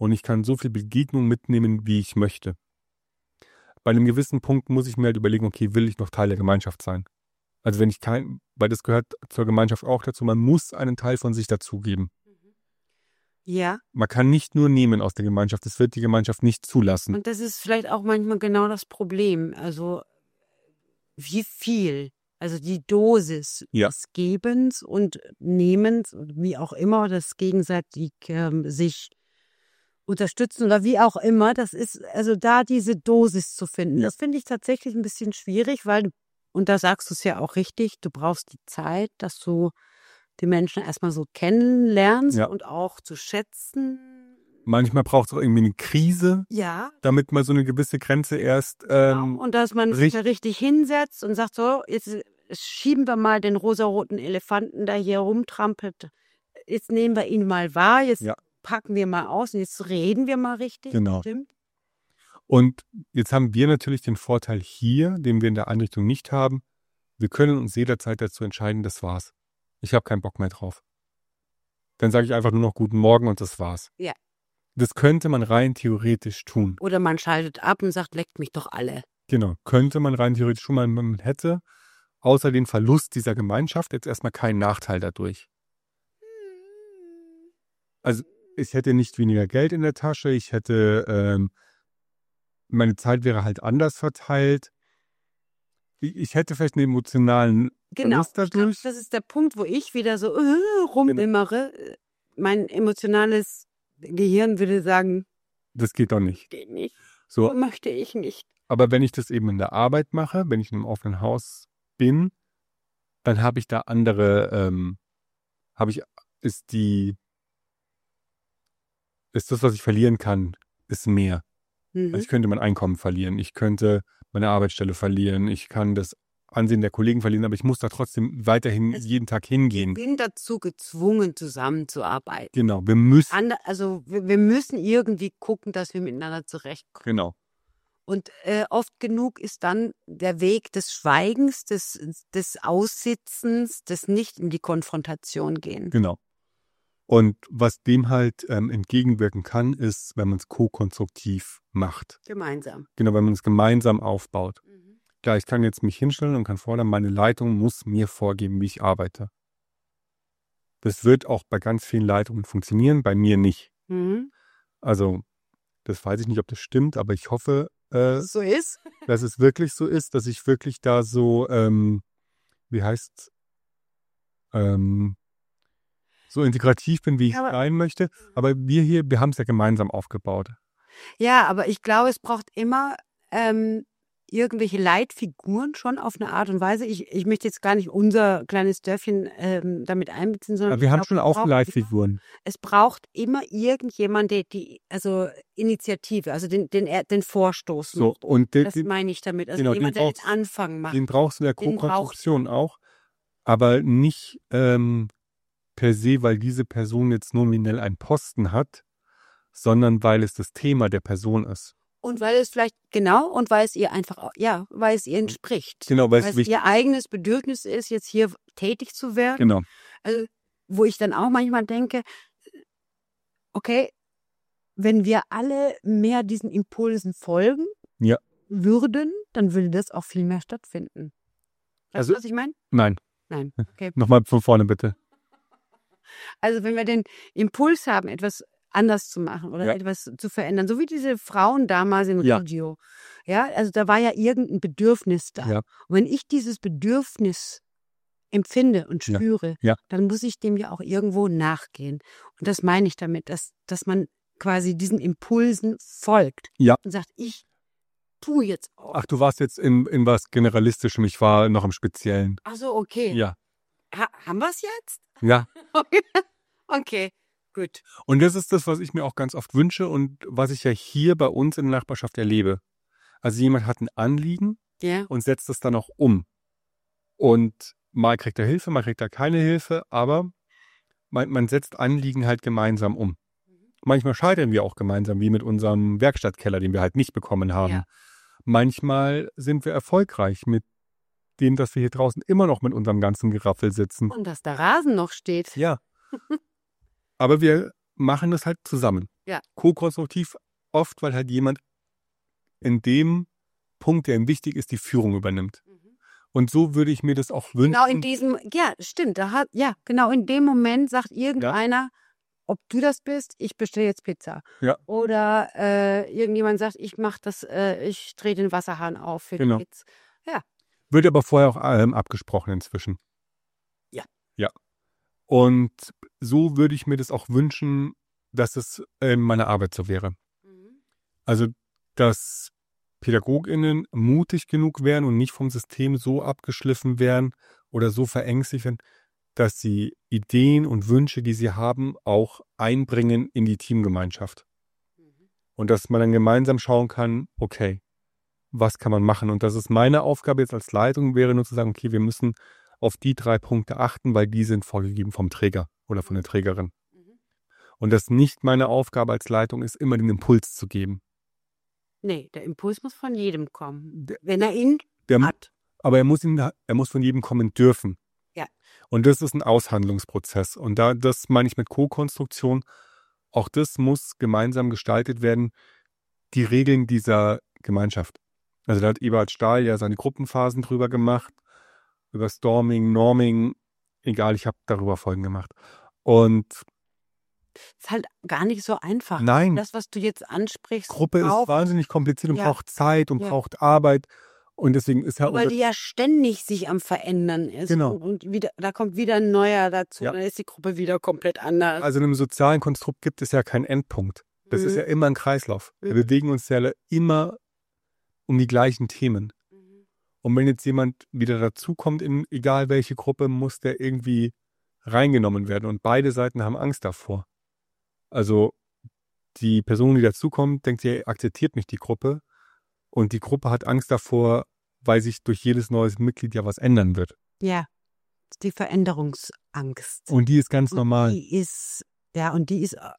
Und ich kann so viel Begegnung mitnehmen, wie ich möchte. Bei einem gewissen Punkt muss ich mir halt überlegen, okay, will ich noch Teil der Gemeinschaft sein? Also wenn ich kein, weil das gehört zur Gemeinschaft auch dazu, man muss einen Teil von sich dazugeben. Ja. Man kann nicht nur nehmen aus der Gemeinschaft, das wird die Gemeinschaft nicht zulassen. Und das ist vielleicht auch manchmal genau das Problem. Also wie viel, also die Dosis Ja. des Gebens und Nehmens, wie auch immer, das gegenseitig ähm, sich unterstützen oder wie auch immer, das ist, also da diese Dosis zu finden, Ja. das finde ich tatsächlich ein bisschen schwierig, weil, und da sagst du es ja auch richtig, du brauchst die Zeit, dass du die Menschen erstmal so kennenlernst Ja. und auch zu schätzen. Manchmal braucht es auch irgendwie eine Krise, Ja, damit man so eine gewisse Grenze erst genau. ähm, Und dass man sich richt- da richtig hinsetzt und sagt, so, jetzt schieben wir mal den rosaroten Elefanten, der hier rumtrampelt. Jetzt nehmen wir ihn mal wahr, jetzt Ja. packen wir mal aus und jetzt reden wir mal richtig. Genau. Stimmt? Und jetzt haben wir natürlich den Vorteil hier, den wir in der Einrichtung nicht haben. Wir können uns jederzeit dazu entscheiden, das war's. Ich habe keinen Bock mehr drauf. Dann sage ich einfach nur noch guten Morgen und das war's. Ja. Das könnte man rein theoretisch tun. Oder man schaltet ab und sagt, leckt mich doch alle. Genau, könnte man rein theoretisch schon mal, man hätte außer den Verlust dieser Gemeinschaft jetzt erstmal keinen Nachteil dadurch. Also ich hätte nicht weniger Geld in der Tasche, ich hätte, ähm, meine Zeit wäre halt anders verteilt. Ich, ich hätte vielleicht einen emotionalen Genau. Verlust Ich glaub, dadurch. das ist der Punkt, wo ich wieder so äh, rumwimmere. Mein emotionales Gehirn würde sagen, Das geht doch nicht. geht nicht. So, So möchte ich nicht. aber wenn ich das eben in der Arbeit mache, wenn ich in einem offenen Haus bin, dann habe ich da andere, ähm, habe ich, ist die, ist das, was ich verlieren kann, ist mehr. Mhm. Also ich könnte mein Einkommen verlieren, ich könnte meine Arbeitsstelle verlieren, ich kann das Ansehen der Kollegen verlieren, aber ich muss da trotzdem weiterhin Es- jeden Tag hingehen. bin dazu gezwungen, zusammenzuarbeiten. Genau, wir müssen, Ander, also wir, wir müssen irgendwie gucken, dass wir miteinander zurechtkommen. genau, Und äh, oft genug ist dann der Weg des Schweigens, des, des Aussitzens, des nicht in die Konfrontation gehen. genau. Und was dem halt ähm, entgegenwirken kann, ist, wenn man es ko-konstruktiv macht. Gemeinsam. Genau, wenn man es gemeinsam aufbaut. Klar, ich kann jetzt mich hinstellen und kann fordern, meine Leitung muss mir vorgeben, wie ich arbeite. Das wird auch bei ganz vielen Leitungen funktionieren, bei mir nicht. Mhm. Also, das weiß ich nicht, ob das stimmt, aber ich hoffe, äh, So ist. dass es wirklich so ist, dass ich wirklich da so, ähm, wie heißt ähm, so integrativ bin, wie ich Aber- sein möchte. Aber wir hier, wir haben es ja gemeinsam aufgebaut. Ja, aber ich glaube, es braucht immer ähm, irgendwelche Leitfiguren schon auf eine Art und Weise. Ich, ich möchte jetzt gar nicht unser kleines Dörfchen ähm, damit einbeziehen, sondern Aber wir ich haben glaub, schon es auch braucht Leitfiguren. Es braucht immer irgendjemand, der die, also Initiative, also den, den, den Vorstoß So, macht. und den, Das den, meine ich damit. Also genau, jemand, den der den braucht's- Anfang macht. den brauchst du in der Den braucht Co-Konstruktion auch. Aber nicht ähm, per se, weil diese Person jetzt nominell einen Posten hat, sondern weil es das Thema der Person ist. Und weil es vielleicht, genau, und weil es ihr einfach, auch- ja, weil es ihr entspricht. Genau, weil es Weil es wichtig ihr eigenes Bedürfnis ist, jetzt hier tätig zu werden. Genau. Also, wo ich dann auch manchmal denke, okay, wenn wir alle mehr diesen Impulsen folgen Ja. würden, dann würde das auch viel mehr stattfinden. Weißt Also- du, was ich meine? Nein, Nein. Okay. nochmal von vorne bitte. Also wenn wir den Impuls haben, etwas anders zu machen oder Ja. etwas zu verändern, so wie diese Frauen damals in Ja. Reggio. Ja, also da war ja irgendein Bedürfnis da. Ja. Und wenn ich dieses Bedürfnis empfinde und Ja. spüre, Ja. dann muss ich dem ja auch irgendwo nachgehen. Und das meine ich damit, dass, dass man quasi diesen Impulsen folgt Ja. und sagt, ich tue jetzt auch. Ach, du warst jetzt in, in was Generalistischem, ich war noch im Speziellen. Ach so, okay. Ja. Ha haben wir es jetzt? Ja. Okay, gut. Und das ist das, was ich mir auch ganz oft wünsche und was ich ja hier bei uns in der Nachbarschaft erlebe. Also jemand hat ein Anliegen Ja. und setzt es dann auch um. Und mal kriegt er Hilfe, mal kriegt er keine Hilfe, aber man, man setzt Anliegen halt gemeinsam um. Manchmal scheitern wir auch gemeinsam, wie mit unserem Werkstattkeller, den wir halt nicht bekommen haben. Ja. Manchmal sind wir erfolgreich mit dem, dass wir hier draußen immer noch mit unserem ganzen Geraffel sitzen. Und dass der Rasen noch steht. Ja. Aber wir machen das halt zusammen. Ja. Co-konstruktiv oft, weil halt jemand in dem Punkt, der ihm wichtig ist, die Führung übernimmt. Mhm. Und so würde ich mir das auch wünschen. Genau in diesem, ja, stimmt, da hat, ja, genau in dem Moment sagt irgendeiner, ob du das bist, ich bestelle jetzt Pizza. Ja. Oder äh, irgendjemand sagt, ich mache das, äh, ich drehe den Wasserhahn auf für Genau. die Kids. Ja. Wird aber vorher auch ähm, abgesprochen inzwischen. Ja. Ja. Und so würde ich mir das auch wünschen, dass es in meiner Arbeit so wäre. Mhm. Also, dass PädagogInnen mutig genug wären und nicht vom System so abgeschliffen wären oder so verängstigt werden, dass sie Ideen und Wünsche, die sie haben, auch einbringen in die Teamgemeinschaft. Mhm. Und dass man dann gemeinsam schauen kann, okay, was kann man machen? Und das ist meine Aufgabe jetzt als Leitung, wäre nur zu sagen, okay, wir müssen auf die drei Punkte achten, weil die sind vorgegeben vom Träger oder von der Trägerin. Mhm. Und das nicht meine Aufgabe als Leitung ist, immer den Impuls zu geben. Nee, der Impuls muss von jedem kommen, Der, wenn er ihn der, hat. aber er muss, ihn, er muss von jedem kommen dürfen. Ja. Und das ist ein Aushandlungsprozess. Und da, das meine ich mit Co-Konstruktion. Auch das muss gemeinsam gestaltet werden, die Regeln dieser Gemeinschaft. Also da hat Eberhard Stahl ja seine Gruppenphasen drüber gemacht, über Storming, Norming, egal, ich habe darüber Folgen gemacht. Und Ist halt gar nicht so einfach. nein, Das, was du jetzt ansprichst, Gruppe ist braucht, wahnsinnig kompliziert und Ja. braucht Zeit und Ja. braucht Arbeit. Und deswegen ist ja weil unser, die ja ständig sich am Verändern ist. Genau. Und, und wieder, da kommt wieder ein neuer dazu. Ja. Dann ist die Gruppe wieder komplett anders. also in einem sozialen Konstrukt gibt es ja keinen Endpunkt. Das Mhm. ist ja immer ein Kreislauf. Wir Mhm. bewegen uns ja immer um die gleichen Themen. Mhm. Und wenn jetzt jemand wieder dazukommt, in egal welche Gruppe, muss der irgendwie reingenommen werden. Und beide Seiten haben Angst davor. Also die Person, die dazukommt, denkt, ja, akzeptiert mich die Gruppe. Und die Gruppe hat Angst davor, weil sich durch jedes neues Mitglied ja was ändern wird. Ja, die Veränderungsangst. Und die ist ganz Und normal. Die ist, ja, und die ist äh,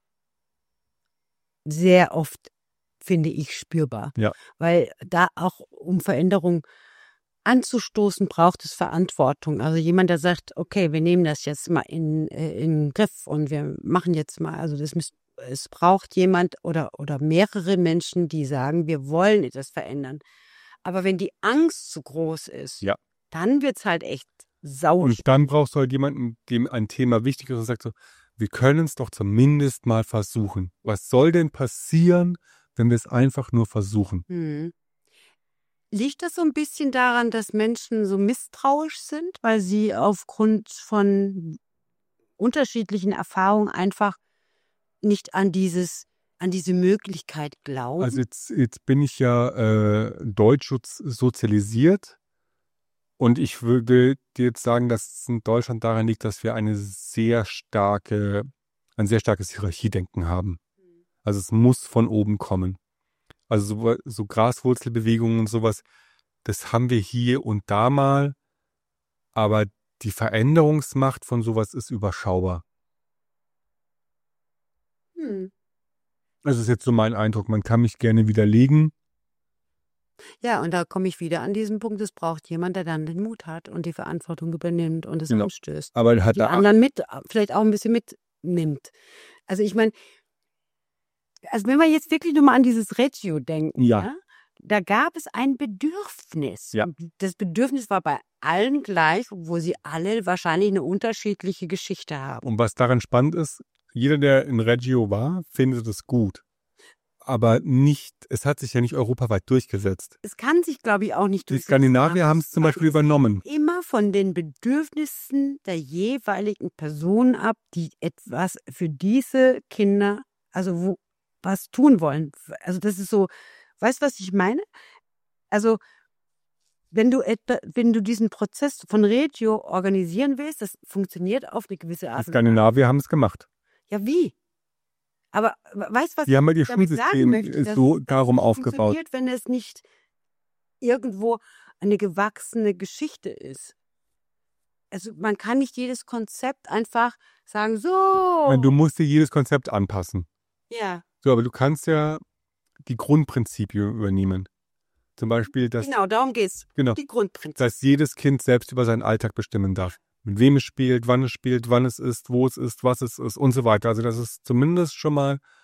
sehr oft, finde ich, spürbar. Ja. Weil da auch, um Veränderung anzustoßen, braucht es Verantwortung. Also jemand, der sagt, okay, wir nehmen das jetzt mal in, äh, in den Griff und wir machen jetzt mal, also das müsst, es braucht jemand oder, oder mehrere Menschen, die sagen, wir wollen etwas verändern. Aber wenn die Angst zu groß ist, Ja. dann wird es halt echt sauer. Und dann brauchst du halt jemanden, dem ein Thema wichtig ist und sagt so, wir können es doch zumindest mal versuchen. Was soll denn passieren, wenn wir es einfach nur versuchen? Hm. Liegt das so ein bisschen daran, dass Menschen so misstrauisch sind, weil sie aufgrund von unterschiedlichen Erfahrungen einfach nicht an dieses, an diese Möglichkeit glauben? Also jetzt, jetzt bin ich ja äh, deutsch sozialisiert und ich würde dir jetzt sagen, dass es in Deutschland daran liegt, dass wir eine sehr starke, ein sehr starkes Hierarchiedenken haben. Also es muss von oben kommen. Also so, so Graswurzelbewegungen und sowas, das haben wir hier und da mal, aber die Veränderungsmacht von sowas ist überschaubar. Hm. Das ist jetzt so mein Eindruck. Man kann mich gerne widerlegen. Ja, und da komme ich wieder an diesen Punkt, es braucht jemand, der dann den Mut hat und die Verantwortung übernimmt und es Genau. anstößt. Aber hat Die da anderen mit, vielleicht auch ein bisschen mitnimmt. Also ich meine, also wenn wir jetzt wirklich nur mal an dieses Reggio denken, Ja. ja, da gab es ein Bedürfnis. Ja. Und das Bedürfnis war bei allen gleich, wo sie alle wahrscheinlich eine unterschiedliche Geschichte haben. Und was daran spannend ist, jeder, der in Reggio war, findet es gut. Aber nicht, es hat sich ja nicht europaweit durchgesetzt. Es kann sich, glaube ich, auch nicht Die durchsetzen. Skandinavier haben es zum Weil Beispiel übernommen. immer von den Bedürfnissen der jeweiligen Personen ab, die etwas für diese Kinder, also wo, was tun wollen. Also das ist so, weißt du, was ich meine? Also wenn du etwa, wenn du diesen Prozess von Reggio organisieren willst, das funktioniert auf eine gewisse Die Art und Weise. Skandinavier haben es gemacht. Ja, wie? Aber weißt du, was Die haben halt ihr ich damit sagen Schulsystem möchte? Das- so darum das aufgebaut. funktioniert, wenn es nicht irgendwo eine gewachsene Geschichte ist. Also man kann nicht jedes Konzept einfach sagen, so. Du musst dir jedes Konzept anpassen. Ja, So, aber du kannst ja die Grundprinzipien übernehmen. Zum Beispiel, dass, genau, darum geht's. genau, Die Grundprinzipien. dass jedes Kind selbst über seinen Alltag bestimmen darf. Mit wem es spielt, wann es spielt, wann es ist, wo es ist, was es ist und so weiter. Also dass es zumindest schon mal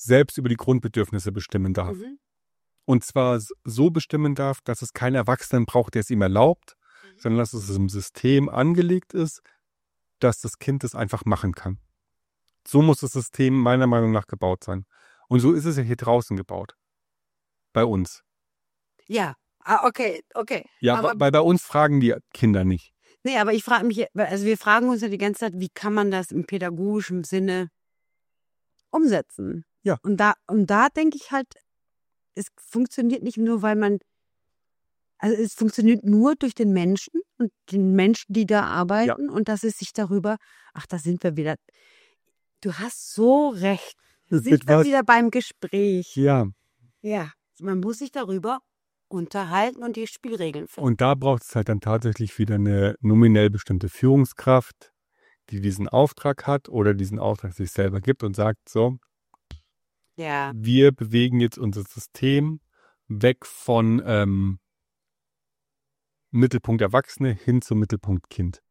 selbst über die Grundbedürfnisse bestimmen darf. Mhm. Und zwar so bestimmen darf, dass es keinen Erwachsenen braucht, der es ihm erlaubt, mhm. sondern dass es im System angelegt ist, dass das Kind es einfach machen kann. So muss das System meiner Meinung nach gebaut sein. Und so ist es ja hier draußen gebaut. Bei uns. Ja, ah, okay, okay. Ja, aber, weil bei uns fragen die Kinder nicht. Nee, aber ich frage mich, also wir fragen uns ja die ganze Zeit, wie kann man das im pädagogischen Sinne umsetzen? Ja. Und da, und da denke ich halt, es funktioniert nicht nur, weil man, also es funktioniert nur durch den Menschen und den Menschen, die da arbeiten ja. und dass es sich darüber, ach, da sind wir wieder, du hast so recht, da sind wir wieder beim Gespräch. Ja. Ja, man muss sich darüber unterhalten und die Spielregeln finden. Und da braucht es halt dann tatsächlich wieder eine nominell bestimmte Führungskraft, die diesen Auftrag hat oder diesen Auftrag sich selber gibt und sagt so, ja. wir bewegen jetzt unser System weg von ähm, Mittelpunkt Erwachsene hin zum Mittelpunkt Kind.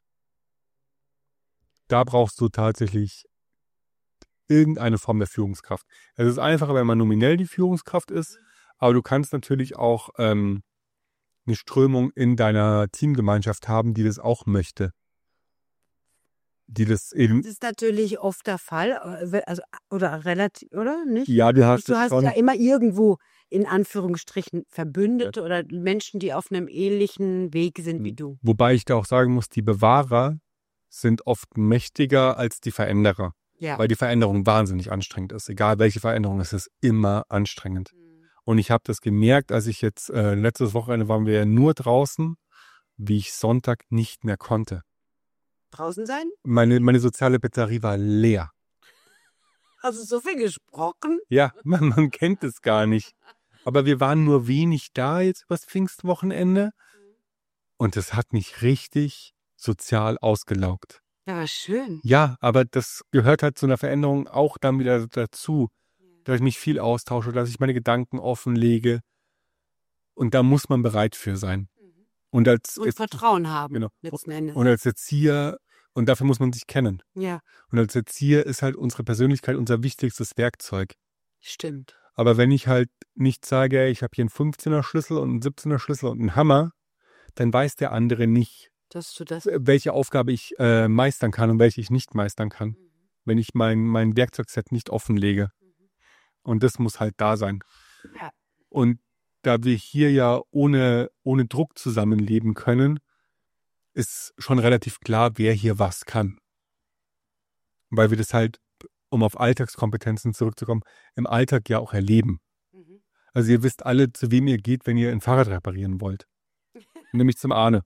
Da brauchst du tatsächlich irgendeine Form der Führungskraft. Es ist einfacher, wenn man nominell die Führungskraft ist, aber du kannst natürlich auch ähm, eine Strömung in deiner Teamgemeinschaft haben, die das auch möchte. Die das eben. Das ist natürlich oft der Fall, also, oder relativ, oder nicht? Ja, du hast Du hast schon. ja immer irgendwo in Anführungsstrichen Verbündete ja. oder Menschen, die auf einem ähnlichen Weg sind wie du. Wobei ich da auch sagen muss, die Bewahrer sind oft mächtiger als die Veränderer. Ja. Weil die Veränderung wahnsinnig anstrengend ist. Egal welche Veränderung, es ist immer anstrengend. Mhm. Und ich habe das gemerkt, als ich jetzt, äh, letztes Wochenende waren wir ja nur draußen, wie ich Sonntag nicht mehr konnte. Draußen sein? Meine, meine soziale Batterie war leer. Hast du so viel gesprochen? Ja, man, man kennt es gar nicht. Aber wir waren nur wenig da jetzt übers Pfingstwochenende. Und es hat mich richtig sozial ausgelaugt. Ja, war schön. Ja, aber das gehört halt zu einer Veränderung auch dann wieder dazu, dass ich mich viel austausche, dass ich meine Gedanken offenlege. Und da muss man bereit für sein. Und, als, und Vertrauen haben, genau. letzten Endes. Und als Erzieher, und dafür muss man sich kennen. Ja. Und als Erzieher ist halt unsere Persönlichkeit unser wichtigstes Werkzeug. Stimmt. Aber wenn ich halt nicht sage, ich habe hier einen fünfzehner Schlüssel und einen siebzehner Schlüssel und einen Hammer, dann weiß der andere nicht, dass du das welche Aufgabe ich äh, meistern kann und welche ich nicht meistern kann. Mhm. Wenn ich mein, mein Werkzeugset nicht offenlege. Mhm. Und das muss halt da sein. Ja. Und da wir hier ja ohne, ohne Druck zusammenleben können, ist schon relativ klar, wer hier was kann. Weil wir das halt, um auf Alltagskompetenzen zurückzukommen, im Alltag ja auch erleben. Mhm. Also ihr wisst alle, zu wem ihr geht, wenn ihr ein Fahrrad reparieren wollt. Nämlich zum Arne.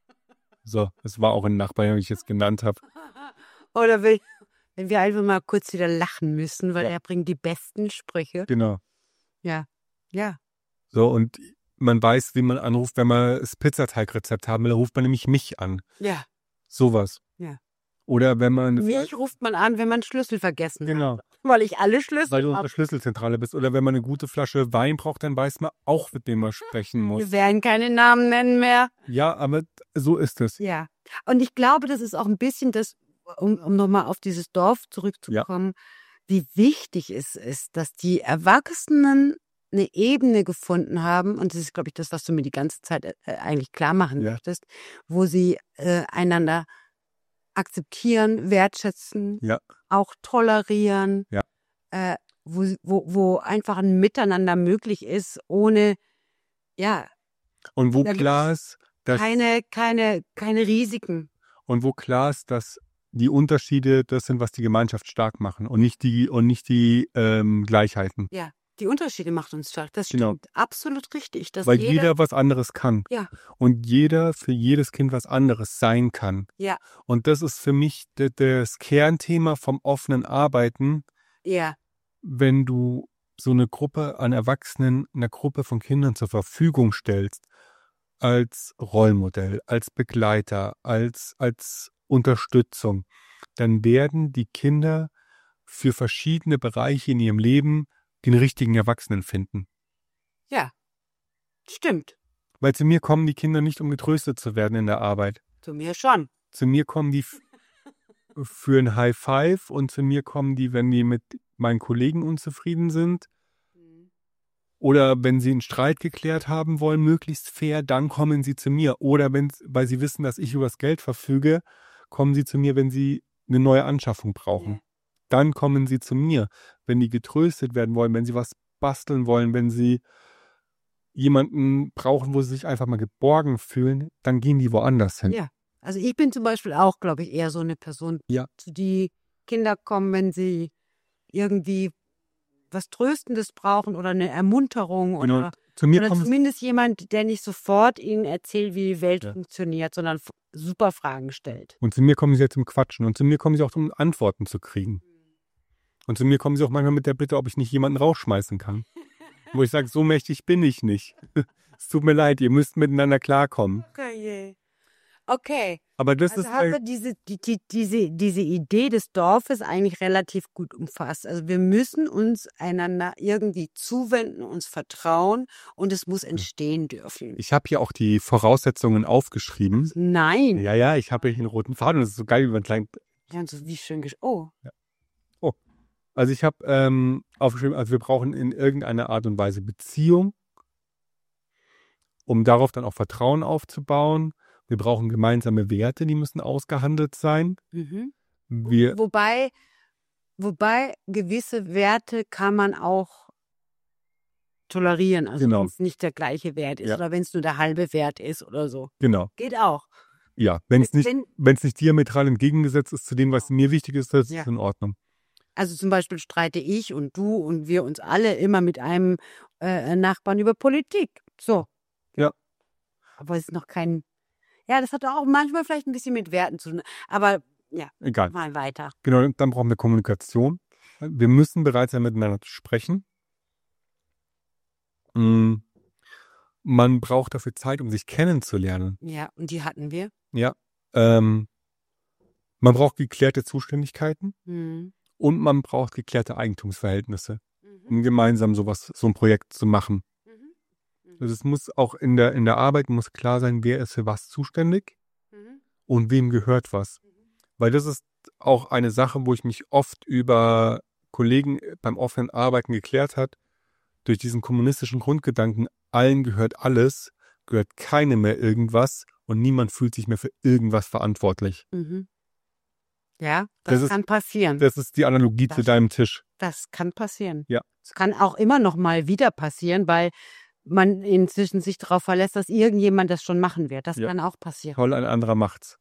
So, das war auch ein Nachbar, den ich jetzt genannt habe. Oder wenn, wenn wir einfach mal kurz wieder lachen müssen, weil ja. er bringt die besten Sprüche. Genau. Ja, ja. So, und man weiß, wie man anruft, wenn man das Pizzateigrezept haben will, ruft man nämlich mich an. Ja. Sowas. Ja. Oder wenn man... Mich ruft man an, wenn man Schlüssel vergessen genau. hat. Weil ich alle Schlüssel Weil du unsere Schlüsselzentrale bist. Oder wenn man eine gute Flasche Wein braucht, dann weiß man auch, mit wem man sprechen muss. Wir werden keine Namen nennen mehr. Ja, aber so ist es. Ja. Und ich glaube, das ist auch ein bisschen das, um, um nochmal auf dieses Dorf zurückzukommen, ja. wie wichtig es ist, dass die Erwachsenen eine Ebene gefunden haben, und das ist, glaube ich, das, was du mir die ganze Zeit äh, eigentlich klar machen ja. möchtest, wo sie äh, einander akzeptieren, wertschätzen, ja. auch tolerieren, ja. äh, wo, wo, wo einfach ein Miteinander möglich ist, ohne, ja. Und wo klar ist, dass... Keine, keine, keine Risiken. Und wo klar ist, dass die Unterschiede das sind, was die Gemeinschaft stark machen und nicht die, und nicht die ähm, Gleichheiten. Ja. Die Unterschiede macht uns stark. Das stimmt. Genau. Absolut richtig. Dass Weil jeder, jeder was anderes kann. Ja. Und jeder für jedes Kind was anderes sein kann. Ja. Und das ist für mich d- das Kernthema vom offenen Arbeiten. Ja. Wenn du so eine Gruppe an Erwachsenen, einer Gruppe von Kindern zur Verfügung stellst, als Rollmodell, als Begleiter, als, als Unterstützung, dann werden die Kinder für verschiedene Bereiche in ihrem Leben den richtigen Erwachsenen finden. Ja, stimmt. Weil zu mir kommen die Kinder nicht, um getröstet zu werden in der Arbeit. Zu mir schon. Zu mir kommen die f- für ein High Five und zu mir kommen die, wenn die mit, meinen Kollegen unzufrieden sind oder wenn sie einen Streit geklärt haben wollen, möglichst fair, dann kommen sie zu mir. Oder wenn, weil sie wissen, dass ich über das Geld verfüge, kommen sie zu mir, wenn sie eine neue Anschaffung brauchen. Ja. Dann kommen sie zu mir, wenn die getröstet werden wollen, wenn sie was basteln wollen, wenn sie jemanden brauchen, wo sie sich einfach mal geborgen fühlen, dann gehen die woanders hin. Ja. Also ich bin zum Beispiel auch, glaube ich, eher so eine Person, Ja. zu die Kinder kommen, wenn sie irgendwie was Tröstendes brauchen oder eine Ermunterung Genau. oder, Zu mir oder kommen zumindest jemand, der nicht sofort ihnen erzählt, wie die Welt Ja. funktioniert, sondern f- super Fragen stellt. und zu mir kommen sie jetzt zum Quatschen und zu mir kommen sie auch, um Antworten zu kriegen. Und zu mir kommen sie auch manchmal mit der Bitte, ob ich nicht jemanden rausschmeißen kann. Wo ich sage, so mächtig bin ich nicht. Es tut mir leid, ihr müsst miteinander klarkommen. Okay. Okay. Aber das Also ist haben wir halt, diese, die, die, diese, diese Idee des Dorfes eigentlich relativ gut umfasst. Also wir müssen uns einander irgendwie zuwenden, uns vertrauen und es muss entstehen dürfen. ich habe hier auch die Voraussetzungen aufgeschrieben. Nein. Ja, ja, ich habe hier einen roten Faden und das ist so geil, wie man klein. Ja, und so wie schön gesch Oh, Also ich habe ähm, aufgeschrieben, also wir brauchen in irgendeiner Art und Weise Beziehung, um darauf dann auch Vertrauen aufzubauen. Wir brauchen gemeinsame Werte, die müssen ausgehandelt sein. mhm. Wir, Wobei, wobei gewisse Werte kann man auch tolerieren. Also Genau. wenn es nicht der gleiche Wert ist Ja. oder wenn es nur der halbe Wert ist oder so. genau, Geht auch. ja. Wenn es nicht, Wenn, wenn es nicht diametral entgegengesetzt ist zu dem, was mir wichtig ist, das Ja. ist in Ordnung. also zum Beispiel streite ich und du und wir uns alle immer mit einem äh, Nachbarn über Politik. So. Ja. Aber es ist noch kein. Ja, das hat auch manchmal vielleicht ein bisschen mit Werten zu tun. Aber Egal. mal weiter. Genau, dann brauchen wir Kommunikation. Wir müssen bereit sein, miteinander zu sprechen. Mm, Man braucht dafür Zeit, um sich kennenzulernen. Ja, und die hatten wir. Ja. Ähm, man braucht geklärte Zuständigkeiten Mhm. und man braucht geklärte Eigentumsverhältnisse, Mhm. um gemeinsam sowas, so ein Projekt zu machen. Mhm. Also es muss auch in der, in der Arbeit muss klar sein, wer ist für was zuständig Mhm. und wem gehört was. Weil das ist auch eine Sache, wo ich mich oft über Kollegen beim offenen Arbeiten geklärt hat. Durch diesen kommunistischen Grundgedanken, allen gehört alles, gehört keinem mehr irgendwas und niemand fühlt sich mehr für irgendwas verantwortlich. Mhm. Ja, das, Das ist- kann passieren. Das ist die Analogie Das- zu deinem Tisch. Das kann passieren. Ja. Es kann auch immer noch mal wieder passieren, weil man inzwischen sich darauf verlässt, dass irgendjemand das schon machen wird. Das Ja. kann auch passieren. Toll, ein anderer macht's.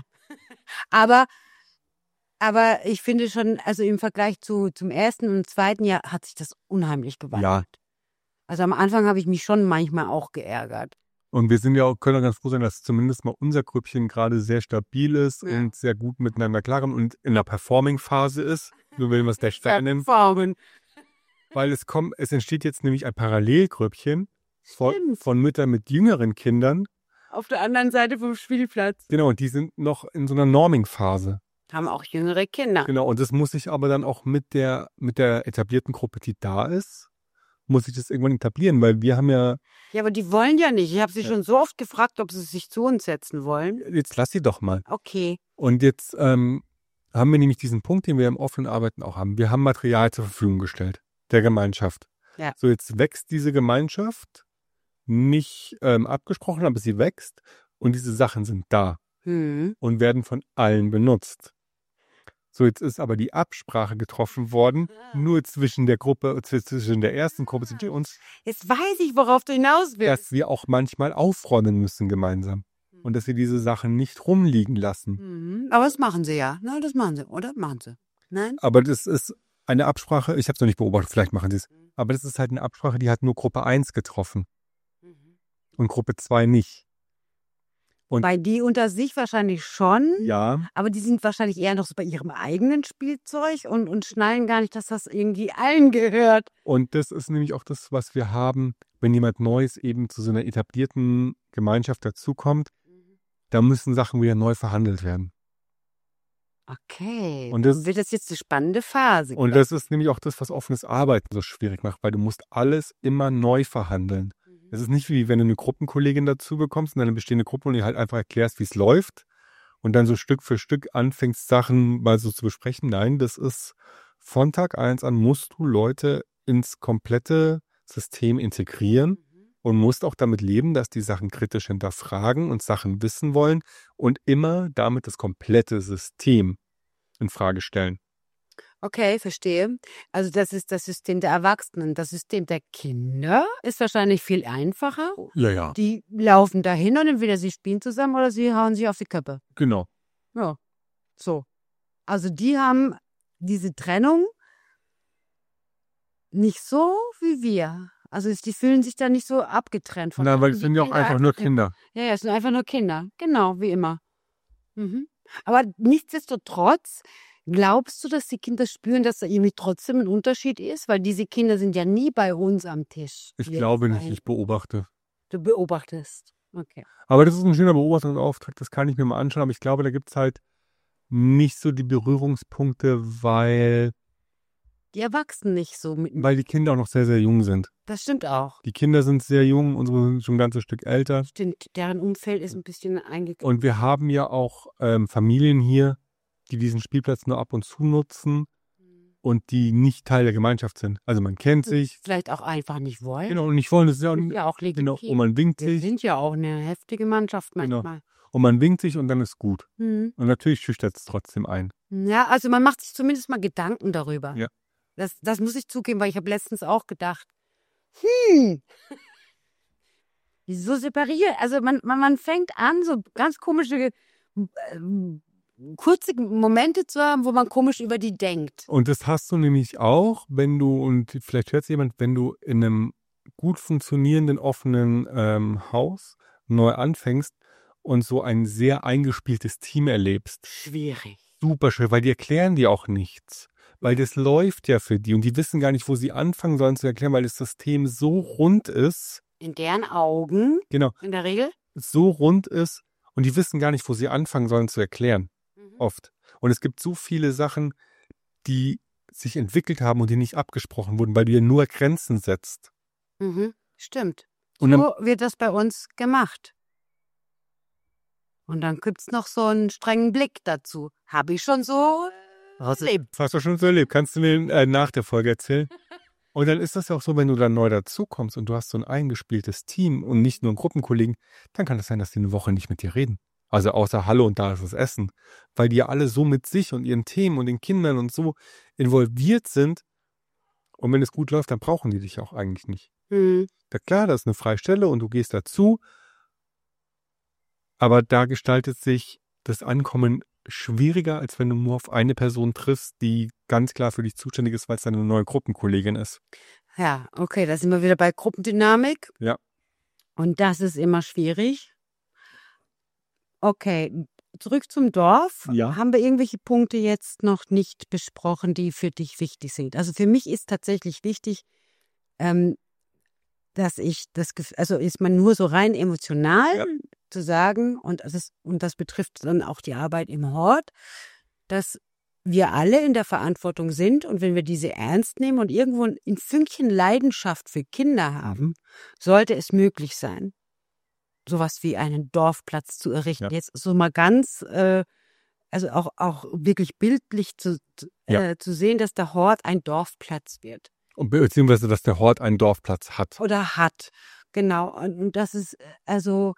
Aber, aber ich finde schon, also im Vergleich zu, zum ersten und zweiten Jahr hat sich das unheimlich gewandelt. Ja. Also am Anfang habe ich mich schon manchmal auch geärgert. Und wir sind ja auch, können auch ganz froh sein, dass zumindest mal unser Grüppchen gerade sehr stabil ist Ja. und sehr gut miteinander klarkommt und in der Performing-Phase ist. So will man es der Stadt nennen. Performen. Weil es kommt, es entsteht jetzt nämlich ein Parallelgrüppchen von, Stimmt. von Müttern mit jüngeren Kindern. Auf der anderen Seite vom Spielplatz Genau, und die sind noch in so einer Norming-Phase. haben auch jüngere Kinder. Genau, und das muss ich aber dann auch mit der, mit der etablierten Gruppe, die da ist, muss ich das irgendwann etablieren, weil wir haben ja, Ja, aber die wollen ja nicht. Ich habe sie Ja. schon so oft gefragt, ob sie sich zu uns setzen wollen. jetzt lass sie doch mal. Okay. Und jetzt ähm, haben wir nämlich diesen Punkt, den wir im offenen Arbeiten auch haben. Wir haben Material zur Verfügung gestellt, der Gemeinschaft. Ja. So, jetzt wächst diese Gemeinschaft, nicht ähm, abgesprochen, aber sie wächst und diese Sachen sind da Hm. und werden von allen benutzt. So, jetzt ist aber die Absprache getroffen worden, nur zwischen der Gruppe, zwischen der ersten Gruppe, zwischen uns, Jetzt weiß ich, worauf du hinaus willst. dass wir auch manchmal aufräumen müssen gemeinsam. Und dass wir diese Sachen nicht rumliegen lassen. Mhm. Aber das machen sie ja. Na, das machen sie, oder? Machen sie. Nein? Aber das ist eine Absprache, ich habe es noch nicht beobachtet, vielleicht machen sie es. Aber das ist halt eine Absprache, die hat nur Gruppe eins getroffen und Gruppe zwei nicht. Und- Bei die unter sich wahrscheinlich schon, Ja, aber die sind wahrscheinlich eher noch so bei ihrem eigenen Spielzeug und, und schnallen gar nicht, dass das irgendwie allen gehört. und das ist nämlich auch das, was wir haben, wenn jemand Neues eben zu so einer etablierten Gemeinschaft dazukommt, da müssen Sachen wieder neu verhandelt werden. Okay, Und dann das- wird das jetzt eine spannende Phase. Und das ist nämlich auch das, was offenes Arbeiten so schwierig macht, weil du musst alles immer neu verhandeln. Es ist nicht wie wenn du eine Gruppenkollegin dazu bekommst und eine bestehende Gruppe und ihr halt einfach erklärst, wie es läuft und dann so Stück für Stück anfängst, Sachen mal so zu besprechen. Nein, das ist von Tag eins an musst du Leute ins komplette System integrieren und musst auch damit leben, dass die Sachen kritisch hinterfragen und Sachen wissen wollen und immer damit das komplette System in Frage stellen. Okay, verstehe. Also das ist das System der Erwachsenen. Das System der Kinder ist wahrscheinlich viel einfacher. Ja, ja. Die laufen dahin und entweder sie spielen zusammen oder sie hauen sich auf die Köppe. Genau. Ja, so. Also die haben diese Trennung nicht so wie wir. Also es- die fühlen sich da nicht so abgetrennt von. Na, weil es Die sind ja auch Kinder- einfach nur Kinder. Ja, ja, es sind einfach nur Kinder. Genau, wie immer. Mhm. Aber nichtsdestotrotz, glaubst du, dass die Kinder spüren, dass da irgendwie trotzdem ein Unterschied ist? Weil diese Kinder sind ja nie bei uns am Tisch. Ich Wir glaube nicht, zwei. ich beobachte. Du beobachtest. Okay. Aber das ist ein schöner Beobachtungsauftrag, das kann ich mir mal anschauen. Aber ich glaube, da gibt es halt nicht so die Berührungspunkte, weil, Die erwachsen nicht so mit. weil die Kinder auch noch sehr, sehr jung sind. Das stimmt auch. Die Kinder sind sehr jung, unsere sind schon ein ganzes Stück älter. Stimmt, deren Umfeld ist ein bisschen eingegangen. Und wir haben ja auch ähm, Familien hier, die diesen Spielplatz nur ab und zu nutzen und die nicht Teil der Gemeinschaft sind. Also man kennt sich, Vielleicht auch einfach nicht wollen. genau, und nicht wollen, das ist ja, Ist ja auch legitim. genau, und man winkt Wir sich, sind ja auch eine heftige Mannschaft Genau. manchmal. und man winkt sich und dann ist gut. Mhm. Und natürlich schüchtert es trotzdem ein. Ja, also man macht sich zumindest mal Gedanken darüber. Ja. Das, das muss ich zugeben, weil ich habe letztens auch gedacht, hm, wieso separieren? Also man, man, man fängt an, so ganz komische, äh, kurze Momente zu haben, wo man komisch über die denkt. Und das hast du nämlich auch, wenn du, und vielleicht hört es jemand, wenn du in einem gut funktionierenden, offenen ähm, Haus neu anfängst und so ein sehr eingespieltes Team erlebst. Schwierig. Super schön, weil die erklären dir auch nichts. Weil das läuft ja für die und die wissen gar nicht, wo sie anfangen sollen zu erklären, weil das System so rund ist, In deren Augen, genau, in der Regel. so rund ist und die wissen gar nicht, wo sie anfangen sollen zu erklären. Oft. Und es gibt so viele Sachen, die sich entwickelt haben und die nicht abgesprochen wurden, weil du ja nur Grenzen setzt. Mhm. Stimmt. Und dann, So wird das bei uns gemacht. Und dann gibt es noch so einen strengen Blick dazu. Habe ich schon so äh, erlebt. das hast du schon so erlebt. Kannst du mir äh, nach der Folge erzählen? Und dann ist das ja auch so, wenn du dann neu dazukommst und du hast so ein eingespieltes Team und nicht nur einen Gruppenkollegen, dann kann es sein, dass die eine Woche nicht mit dir reden. Also außer Hallo und da ist das Essen. Weil die ja alle so mit sich und ihren Themen und den Kindern und so involviert sind. Und wenn es gut läuft, dann brauchen die dich auch eigentlich nicht. Hm. Ja klar, das ist eine freie Stelle und du gehst dazu. Aber da gestaltet sich das Ankommen schwieriger, als wenn du nur auf eine Person triffst, die ganz klar für dich zuständig ist, weil es deine neue Gruppenkollegin ist. Ja, okay, da sind wir wieder bei Gruppendynamik. Ja. Und das ist immer schwierig. Okay, zurück zum Dorf. Ja. Haben wir irgendwelche Punkte jetzt noch nicht besprochen, die für dich wichtig sind? Also für mich ist tatsächlich wichtig, ähm, dass ich das, Gef- also ist man nur so rein emotional Ja. zu sagen, und das, ist, und das betrifft dann auch die Arbeit im Hort, dass wir alle in der Verantwortung sind und wenn wir diese ernst nehmen und irgendwo ein Fünkchen Leidenschaft für Kinder haben, sollte es möglich sein, sowas wie einen Dorfplatz zu errichten. Ja. Jetzt so mal ganz, äh, also auch, auch wirklich bildlich zu, zu, Ja. äh, zu sehen, dass der Hort ein Dorfplatz wird. Und beziehungsweise, dass der Hort einen Dorfplatz hat. Oder hat. Genau. Und, und das ist, äh, also,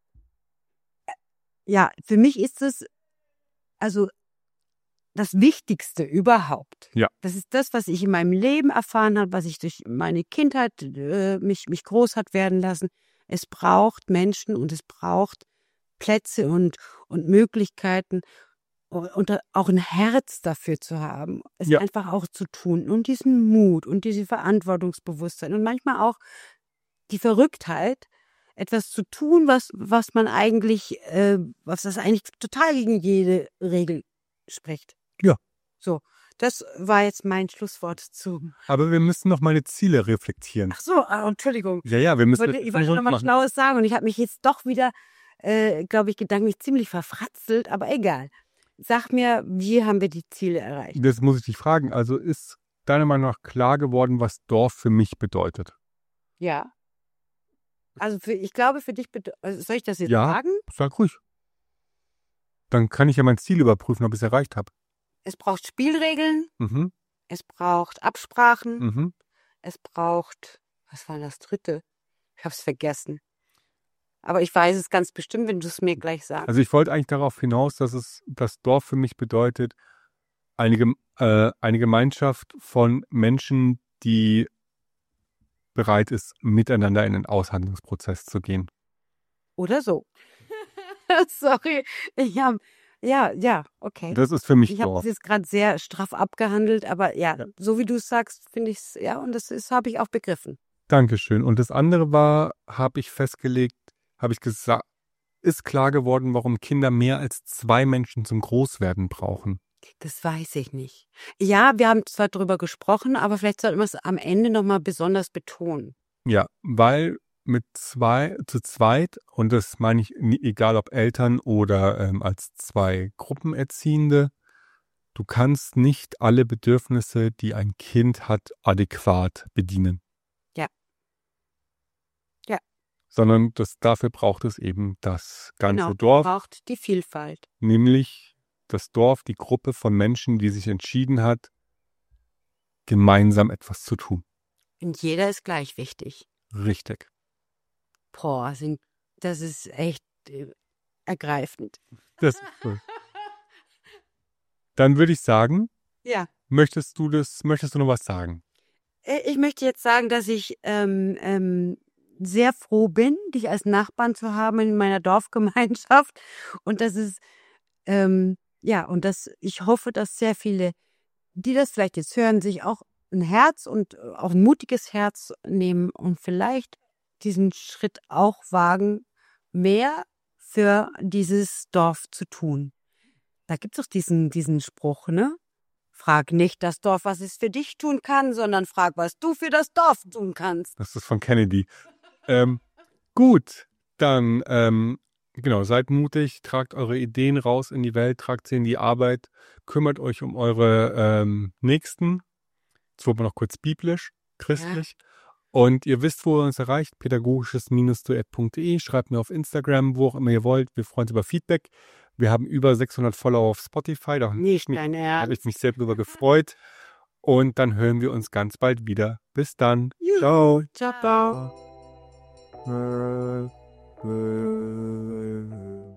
äh, ja, für mich ist es, also, das Wichtigste überhaupt. Ja. Das ist das, was ich in meinem Leben erfahren habe, was ich durch meine Kindheit äh, mich, mich groß hat werden lassen. Es braucht Menschen und es braucht Plätze und, und Möglichkeiten und, und auch ein Herz dafür zu haben, es Ja. einfach auch zu tun und diesen Mut und diese Verantwortungsbewusstsein und manchmal auch die Verrücktheit, etwas zu tun, was, was man eigentlich, äh, was das eigentlich total gegen jede Regel spricht. Ja. So, das war jetzt mein Schlusswort zu. Aber wir müssen noch meine Ziele reflektieren. Ach so, ah, Entschuldigung. Ja, ja, wir Ich müssen wollte, ich wollte noch was Schlaues sagen und ich habe mich jetzt doch wieder, äh, glaube ich, gedanklich ziemlich verfratzelt, aber egal. Sag mir, wie haben wir die Ziele erreicht? Das muss ich dich fragen. Also ist deiner Meinung nach klar geworden, was Dorf für mich bedeutet? Ja. Also für, ich glaube, für dich, bede- also soll ich das jetzt Ja. sagen? Sag ruhig. Dann kann ich ja mein Ziel überprüfen, ob ich es erreicht habe. Es braucht Spielregeln, Mhm. Es braucht Absprachen. Mhm. Es braucht, was war das dritte? Ich habe es vergessen. Aber ich weiß es ganz bestimmt, wenn du es mir gleich sagst. Also ich wollte eigentlich darauf hinaus, dass es das Dorf für mich bedeutet, eine, Gem- äh, eine Gemeinschaft von Menschen, die bereit ist, miteinander in den Aushandlungsprozess zu gehen. Oder so. Sorry, ich habe, ja, ja, okay. Das ist für mich Ich habe es Dorf. jetzt gerade sehr straff abgehandelt, aber ja, so wie du es sagst, finde ich es, ja, und das ist, habe ich auch begriffen. Dankeschön. Und das andere war, habe ich festgelegt, habe ich gesagt, ist klar geworden, warum Kinder mehr als zwei Menschen zum Großwerden brauchen. Das weiß ich nicht. Ja, wir haben zwar drüber gesprochen, aber vielleicht sollten wir es am Ende nochmal besonders betonen. Ja, weil mit zwei, zu zweit, und das meine ich nie- egal ob Eltern oder ähm, als zwei Gruppenerziehende, du kannst nicht alle Bedürfnisse, die ein Kind hat, adäquat bedienen. Ja. Ja. Sondern das, dafür braucht es eben das ganze Genau, Dorf, braucht die Vielfalt. nämlich das Dorf, die Gruppe von Menschen, die sich entschieden hat, gemeinsam etwas zu tun. Und jeder ist gleich wichtig. Richtig. Boah, sind, das ist echt äh, ergreifend. Das ist cool. Dann würde ich sagen, Ja. möchtest du das, möchtest du noch was sagen? Äh, Ich möchte jetzt sagen, dass ich ähm, ähm, sehr froh bin, dich als Nachbarn zu haben in meiner Dorfgemeinschaft. Und das ist, ähm, ja, und dass ich hoffe, dass sehr viele, die das vielleicht jetzt hören, sich auch ein Herz und äh, auch ein mutiges Herz nehmen und vielleicht diesen Schritt auch wagen, mehr für dieses Dorf zu tun. Da gibt es doch diesen, diesen Spruch, ne? Frag nicht das Dorf, was es für dich tun kann, sondern frag, was du für das Dorf tun kannst. Das ist von Kennedy. ähm, gut, dann, ähm, genau, seid mutig, tragt eure Ideen raus in die Welt, tragt sie in die Arbeit, kümmert euch um eure ähm, Nächsten. Jetzt wurde man noch kurz biblisch, christlich. Ja. Und ihr wisst, wo ihr uns erreicht, pädagogisches-duett punkt de, schreibt mir auf Instagram, wo auch immer ihr wollt. Wir freuen uns über Feedback. Wir haben über sechshundert Follower auf Spotify. Da Nicht dein Ernst. habe ich mich sehr darüber gefreut. Und dann hören wir uns ganz bald wieder. Bis dann. Juhu. Ciao. Ciao. Ciao.